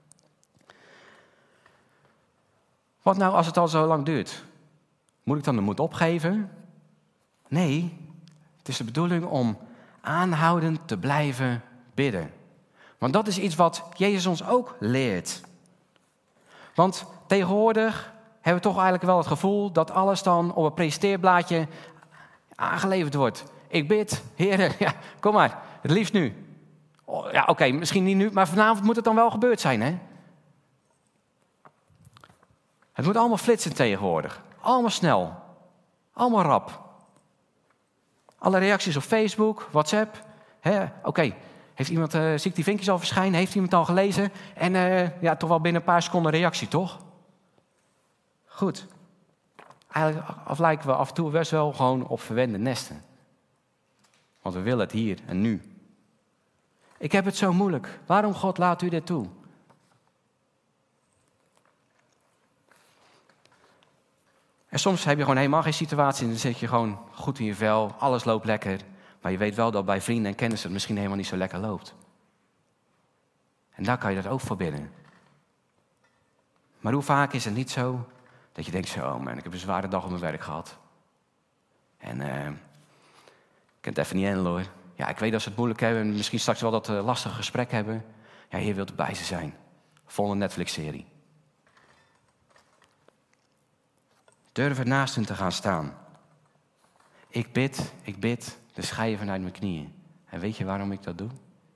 Wat nou als het al zo lang duurt? Moet ik dan de moed opgeven? Nee, het is de bedoeling om aanhoudend te blijven bidden. Want dat is iets wat Jezus ons ook leert. Want tegenwoordig hebben we toch eigenlijk wel het gevoel dat alles dan op een presenteerblaadje aangeleverd wordt. Ik bid, Heer, ja, kom maar, het liefst nu. Oh, ja, oké, okay, misschien niet nu, maar vanavond moet het dan wel gebeurd zijn, hè? Het moet allemaal flitsen tegenwoordig. Allemaal snel. Allemaal rap. Alle reacties op Facebook, WhatsApp. Oké, okay. Heeft iemand, uh, zie ik die vinkjes al verschijnen? Heeft iemand al gelezen? En uh, ja, toch wel binnen een paar seconden reactie, toch? Goed. Eigenlijk lijken we af en toe best wel gewoon op verwende nesten. Want we willen het hier en nu. Ik heb het zo moeilijk. Waarom, God, laat u dit toe? En soms heb je gewoon helemaal geen situatie en dan zit je gewoon goed in je vel. Alles loopt lekker. Maar je weet wel dat bij vrienden en kennissen het misschien helemaal niet zo lekker loopt. En daar kan je dat ook voor bidden. Maar hoe vaak is het niet zo dat je denkt zo, oh man, ik heb een zware dag op mijn werk gehad. En uh, ik kan het even niet handelen hoor. Ja, ik weet dat ze het moeilijk hebben en misschien straks wel dat uh, lastige gesprek hebben. Ja, Heer wilt bij ze zijn. Volgende Netflix-serie. Durf er naast hen te gaan staan. Ik bid, ik bid, de schreien vanuit mijn knieën. En weet je waarom ik dat doe?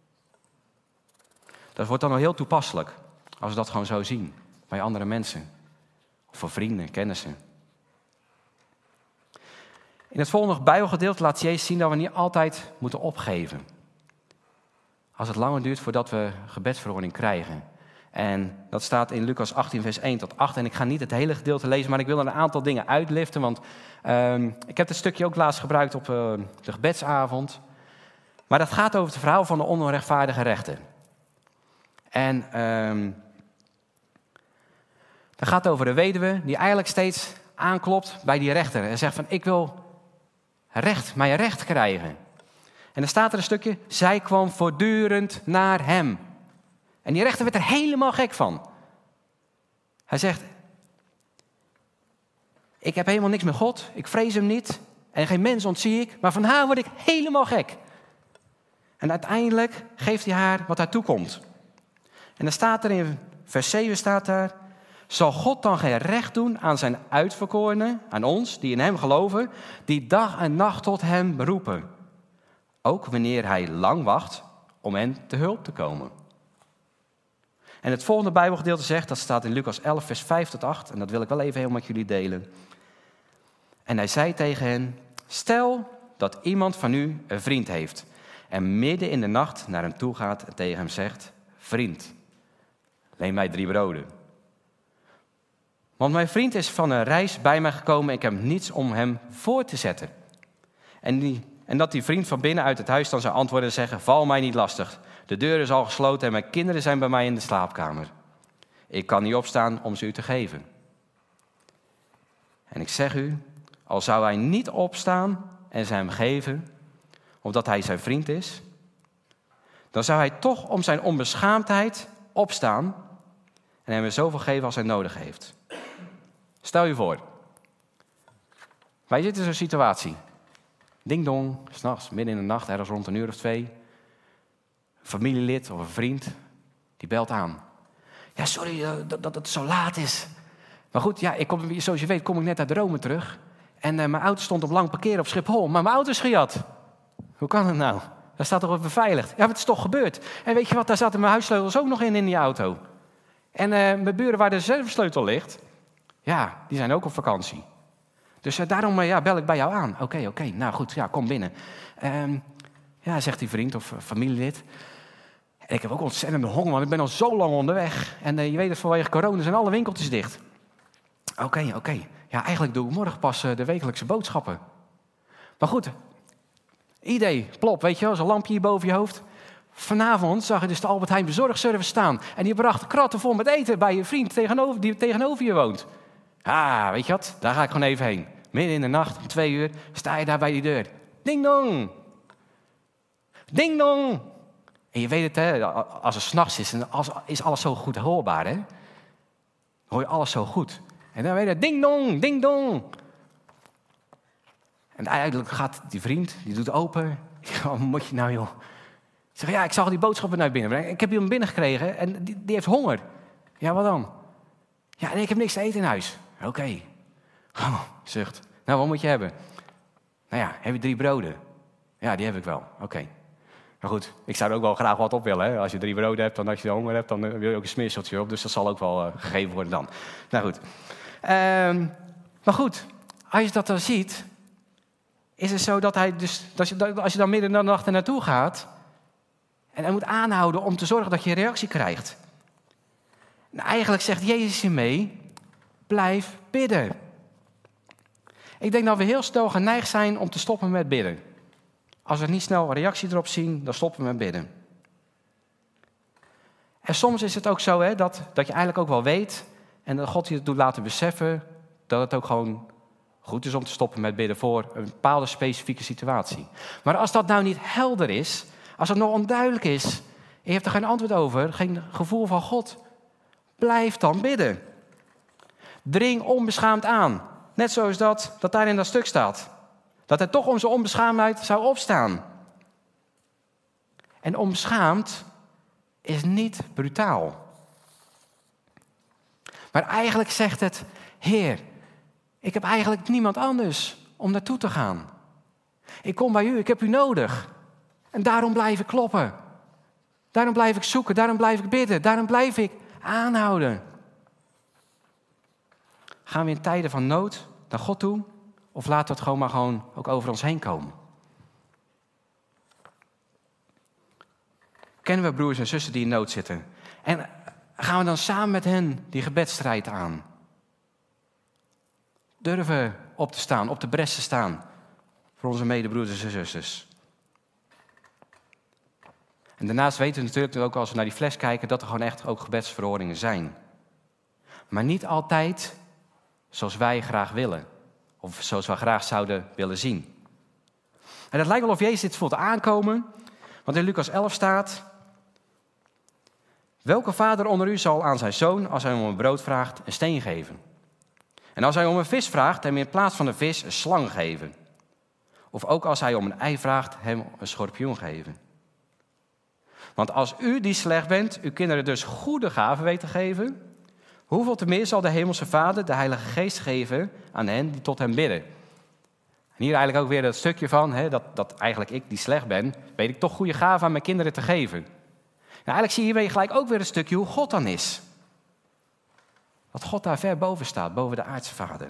Dat wordt dan al heel toepasselijk. Als we dat gewoon zo zien. Bij andere mensen. Of voor vrienden, kennissen. In het volgende Bijbelgedeelte laat Jezus zien dat we niet altijd moeten opgeven. Als het langer duurt voordat we gebedsverhoring krijgen. En dat staat in Lucas achttien, vers één tot acht. En ik ga niet het hele gedeelte lezen, maar ik wil er een aantal dingen uitliften. Want uh, ik heb dit stukje ook laatst gebruikt op uh, de gebedsavond. Maar dat gaat over het verhaal van de onrechtvaardige rechter. En uh, dat gaat over de weduwe die eigenlijk steeds aanklopt bij die rechter. En zegt van, ik wil recht, mijn recht krijgen. En dan staat er een stukje, zij kwam voortdurend naar hem. En die rechter werd er helemaal gek van. Hij zegt, ik heb helemaal niks met God, ik vrees hem niet en geen mens ontzie ik, maar van haar word ik helemaal gek. En uiteindelijk geeft hij haar wat haar toekomt. En dan staat er in vers zeven, staat daar, zal God dan geen recht doen aan zijn uitverkorenen, aan ons, die in hem geloven, die dag en nacht tot hem beroepen. Ook wanneer hij lang wacht om hen te hulp te komen. En het volgende Bijbelgedeelte zegt, dat staat in Lucas elf, vers vijf tot acht. En dat wil ik wel even helemaal met jullie delen. En hij zei tegen hen, stel dat iemand van u een vriend heeft. En midden in de nacht naar hem toe gaat en tegen hem zegt, vriend, leen mij drie broden. Want mijn vriend is van een reis bij mij gekomen en ik heb niets om hem voor te zetten. En, die, en dat die vriend van binnen uit het huis dan zou antwoorden en zeggen, val mij niet lastig. De deur is al gesloten en mijn kinderen zijn bij mij in de slaapkamer. Ik kan niet opstaan om ze u te geven. En ik zeg u, al zou hij niet opstaan en ze hem geven, omdat hij zijn vriend is, dan zou hij toch om zijn onbeschaamdheid opstaan en hem er zoveel geven als hij nodig heeft. Stel je voor, wij zitten in zo'n situatie. Ding dong, 's nachts, midden in de nacht, ergens rond een uur of twee. Een familielid of een vriend, die belt aan. Ja, sorry uh, dat, dat het zo laat is. Maar goed, ja, ik kom, zoals je weet kom ik net uit Rome terug. En uh, mijn auto stond op lang parkeren op Schiphol, maar mijn auto is gejat. Hoe kan het nou? Daar staat toch op beveiligd? Ja, maar het is toch gebeurd. En weet je wat, daar zaten mijn huissleutels ook nog in, in die auto. En uh, mijn buren waar de reservesleutel ligt, ja, die zijn ook op vakantie. Dus uh, daarom uh, ja, bel ik bij jou aan. Oké, okay, oké, okay, nou goed, ja, kom binnen. Um, ja, zegt die vriend of uh, familielid. En ik heb ook ontzettende honger, want ik ben al zo lang onderweg. En uh, je weet het, vanwege corona zijn alle winkeltjes dicht. Oké, okay, oké. Okay. Ja, eigenlijk doe ik morgen pas uh, de wekelijkse boodschappen. Maar goed, idee, plop, weet je wel, zo'n lampje hier boven je hoofd. Vanavond zag je dus de Albert Heijn bezorgservice staan. En die bracht kratten vol met eten bij je vriend tegenover, die tegenover je woont. Ah, weet je wat, daar ga ik gewoon even heen. Midden in de nacht, om twee uur, sta je daar bij die deur. Ding dong! Ding dong! En je weet het, hè, als het 's nachts is, is alles zo goed hoorbaar, hè? Dan hoor je alles zo goed. En dan weet je, ding dong, ding dong! En eigenlijk gaat die vriend, die doet open. Wat moet je nou, joh? Ik zeg, ja, ik zag die boodschappen naar binnen brengen. Ik heb die hem binnengekregen en die, die heeft honger. Ja, wat dan? Ja, nee, ik heb niks te eten in huis. Oké. Okay. Oh, zucht. Nou, wat moet je hebben? Nou ja, heb je drie broden? Ja, die heb ik wel. Oké. Okay. Maar goed, ik zou er ook wel graag wat op willen. Hè? Als je drie broden hebt, dan als je honger hebt, dan wil je ook een smeerseltje op. Dus dat zal ook wel uh, gegeven worden dan. Nou goed. Um, maar goed, als je dat dan ziet, is het zo dat hij dus, dat je, dat als je dan midden in de nacht er naartoe gaat, en hij moet aanhouden om te zorgen dat je een reactie krijgt. En eigenlijk zegt Jezus hiermee, blijf bidden. Ik denk dat we heel snel geneigd zijn om te stoppen met bidden. Als we niet snel een reactie erop zien, dan stoppen we met bidden. En soms is het ook zo hè, dat, dat je eigenlijk ook wel weet, en dat God je het doet laten beseffen, dat het ook gewoon goed is om te stoppen met bidden voor een bepaalde specifieke situatie. Maar als dat nou niet helder is, als het nog onduidelijk is, en je hebt er geen antwoord over, geen gevoel van God, blijf dan bidden. Dring onbeschaamd aan. Net zoals dat, dat daar in dat stuk staat. Dat hij toch om zijn onbeschaamdheid zou opstaan. En onbeschaamd is niet brutaal. Maar eigenlijk zegt het, Heer, ik heb eigenlijk niemand anders om naartoe te gaan. Ik kom bij u, ik heb u nodig. En daarom blijf ik kloppen. Daarom blijf ik zoeken, daarom blijf ik bidden, daarom blijf ik aanhouden. Gaan we in tijden van nood naar God toe Of laten we het gewoon maar gewoon ook over ons heen komen? Kennen we broers en zussen die in nood zitten? En gaan we dan samen met hen die gebedsstrijd aan? Durven op te staan, op de bres te staan voor onze medebroeders en zusters. En daarnaast weten we natuurlijk ook als we naar die fles kijken dat er gewoon echt ook gebedsverhoringen zijn. Maar niet altijd zoals wij graag willen. Of zoals we graag zouden willen zien. En het lijkt wel of Jezus dit voelt aankomen. Want in Lucas elf staat: welke vader onder u zal aan zijn zoon, als hij om een brood vraagt, een steen geven? En als hij om een vis vraagt, hem in plaats van een vis een slang geven? Of ook als hij om een ei vraagt, hem een schorpioen geven? Want als u die slecht bent, uw kinderen dus goede gaven weet te geven, hoeveel te meer zal de hemelse Vader de Heilige Geest geven aan hen die tot hem bidden? En hier eigenlijk ook weer dat stukje van, hè, dat, dat eigenlijk ik die slecht ben, weet ik toch goede gaven aan mijn kinderen te geven. Nou, eigenlijk zie je hiermee gelijk ook weer een stukje hoe God dan is. Dat God daar ver boven staat, boven de aardse Vader.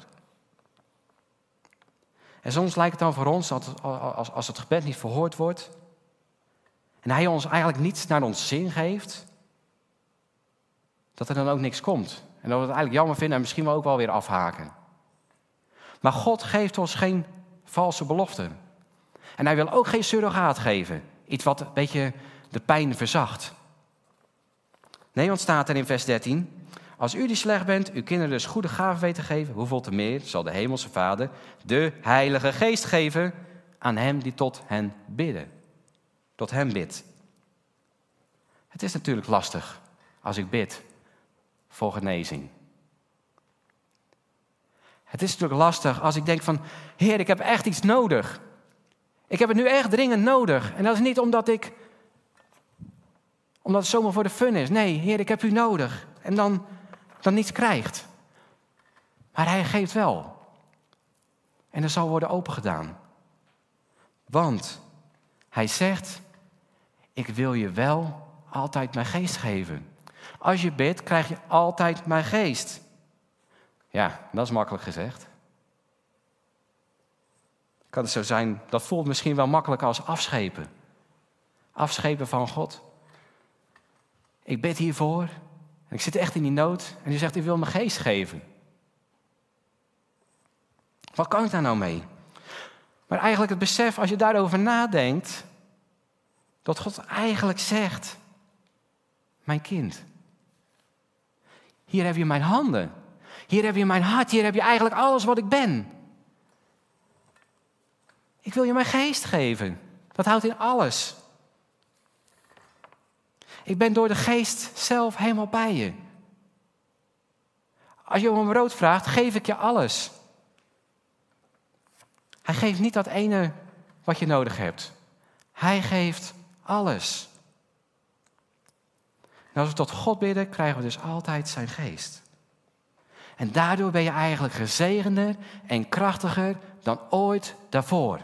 En soms lijkt het dan voor ons, dat als, als het gebed niet verhoord wordt, en hij ons eigenlijk niets naar ons zin geeft, dat er dan ook niks komt. En dat we het eigenlijk jammer vinden en misschien wel ook wel weer afhaken. Maar God geeft ons geen valse beloften. En hij wil ook geen surrogaat geven. Iets wat een beetje de pijn verzacht. Nee, want staat er in vers dertien: als u die slecht bent, uw kinderen dus goede gaven weet te geven, hoeveel te meer zal de hemelse Vader de Heilige Geest geven aan hem die tot hen bidden. Tot hem bidt. Het is natuurlijk lastig als ik bid voor genezing. Het is natuurlijk lastig als ik denk van, Heer, ik heb echt iets nodig. Ik heb het nu echt dringend nodig. En dat is niet omdat ik, omdat het zomaar voor de fun is. Nee, Heer, ik heb u nodig. En dan, dan niets krijgt. Maar hij geeft wel. En er zal worden opengedaan. Want hij zegt, ik wil je wel altijd mijn geest geven. Als je bidt, krijg je altijd mijn geest. Ja, dat is makkelijk gezegd. Kan het zo zijn, dat voelt misschien wel makkelijk als afschepen. Afschepen van God. Ik bid hiervoor. En ik zit echt in die nood. En u zegt, ik wil mijn geest geven. Wat kan ik daar nou mee? Maar eigenlijk het besef, als je daarover nadenkt, dat God eigenlijk zegt, mijn kind, hier heb je mijn handen. Hier heb je mijn hart. Hier heb je eigenlijk alles wat ik ben. Ik wil je mijn geest geven. Dat houdt in alles. Ik ben door de geest zelf helemaal bij je. Als je om een brood vraagt, geef ik je alles. Hij geeft niet dat ene wat je nodig hebt. Hij geeft alles. En als we tot God bidden, krijgen we dus altijd zijn geest. En daardoor ben je eigenlijk gezegender en krachtiger dan ooit daarvoor.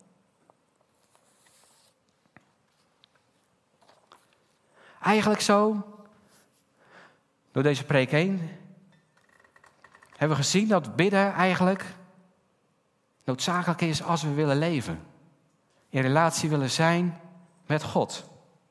Eigenlijk zo, door deze preek heen, hebben we gezien dat bidden eigenlijk noodzakelijk is als we willen leven. In relatie willen zijn met God.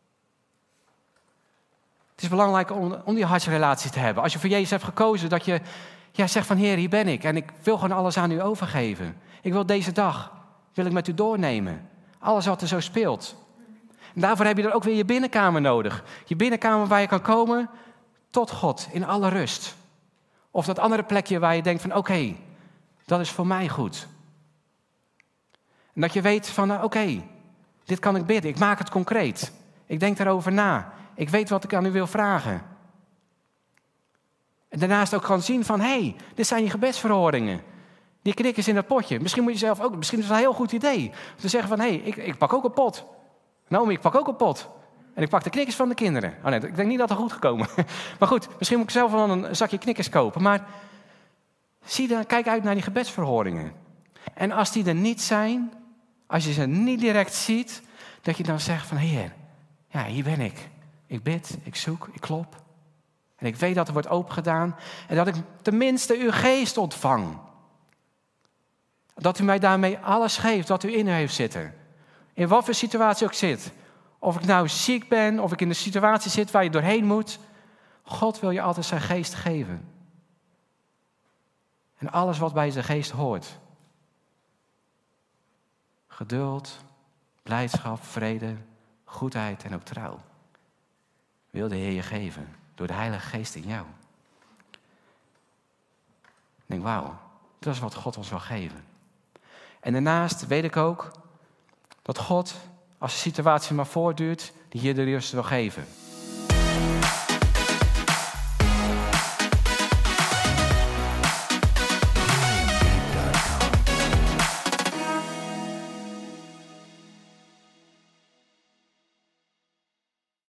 Het is belangrijk om, om die hartsrelatie te hebben. Als je voor Jezus hebt gekozen, dat je ja, zegt van Heer, hier ben ik. En ik wil gewoon alles aan u overgeven. Ik wil deze dag, wil ik met u doornemen. Alles wat er zo speelt. En daarvoor heb je dan ook weer je binnenkamer nodig. Je binnenkamer waar je kan komen tot God in alle rust. Of dat andere plekje waar je denkt van oké, okay, dat is voor mij goed. En dat je weet van oké, okay, dit kan ik bidden. Ik maak het concreet. Ik denk daarover na. Ik weet wat ik aan u wil vragen. En daarnaast ook gewoon zien van, hé, hey, dit zijn je gebedsverhoringen. Die knikkers in dat potje. Misschien moet je zelf ook, misschien is het een heel goed idee. Om te zeggen van, hé, hey, ik, ik pak ook een pot. Naomi, ik pak ook een pot. En ik pak de knikkers van de kinderen. Oh nee, ik denk niet dat het goed gekomen. Maar goed, misschien moet ik zelf wel een zakje knikkers kopen. Maar zie dan, kijk uit naar die gebedsverhoringen. En als die er niet zijn, als je ze niet direct ziet, dat je dan zegt van, Heer, ja, hier ben ik. Ik bid, ik zoek, ik klop. En ik weet dat er wordt opengedaan. En dat ik tenminste uw geest ontvang. Dat u mij daarmee alles geeft wat u in u heeft zitten. In wat voor situatie ook zit. Of ik nou ziek ben, of ik in een situatie zit waar je doorheen moet. God wil je altijd zijn geest geven. En alles wat bij zijn geest hoort. Geduld, blijdschap, vrede, goedheid en ook trouw. Wil de Heer je geven door de Heilige Geest in jou. Ik denk, wauw, dat is wat God ons wil geven. En daarnaast weet ik ook dat God, als de situatie maar voortduurt, die hier de rust wil geven.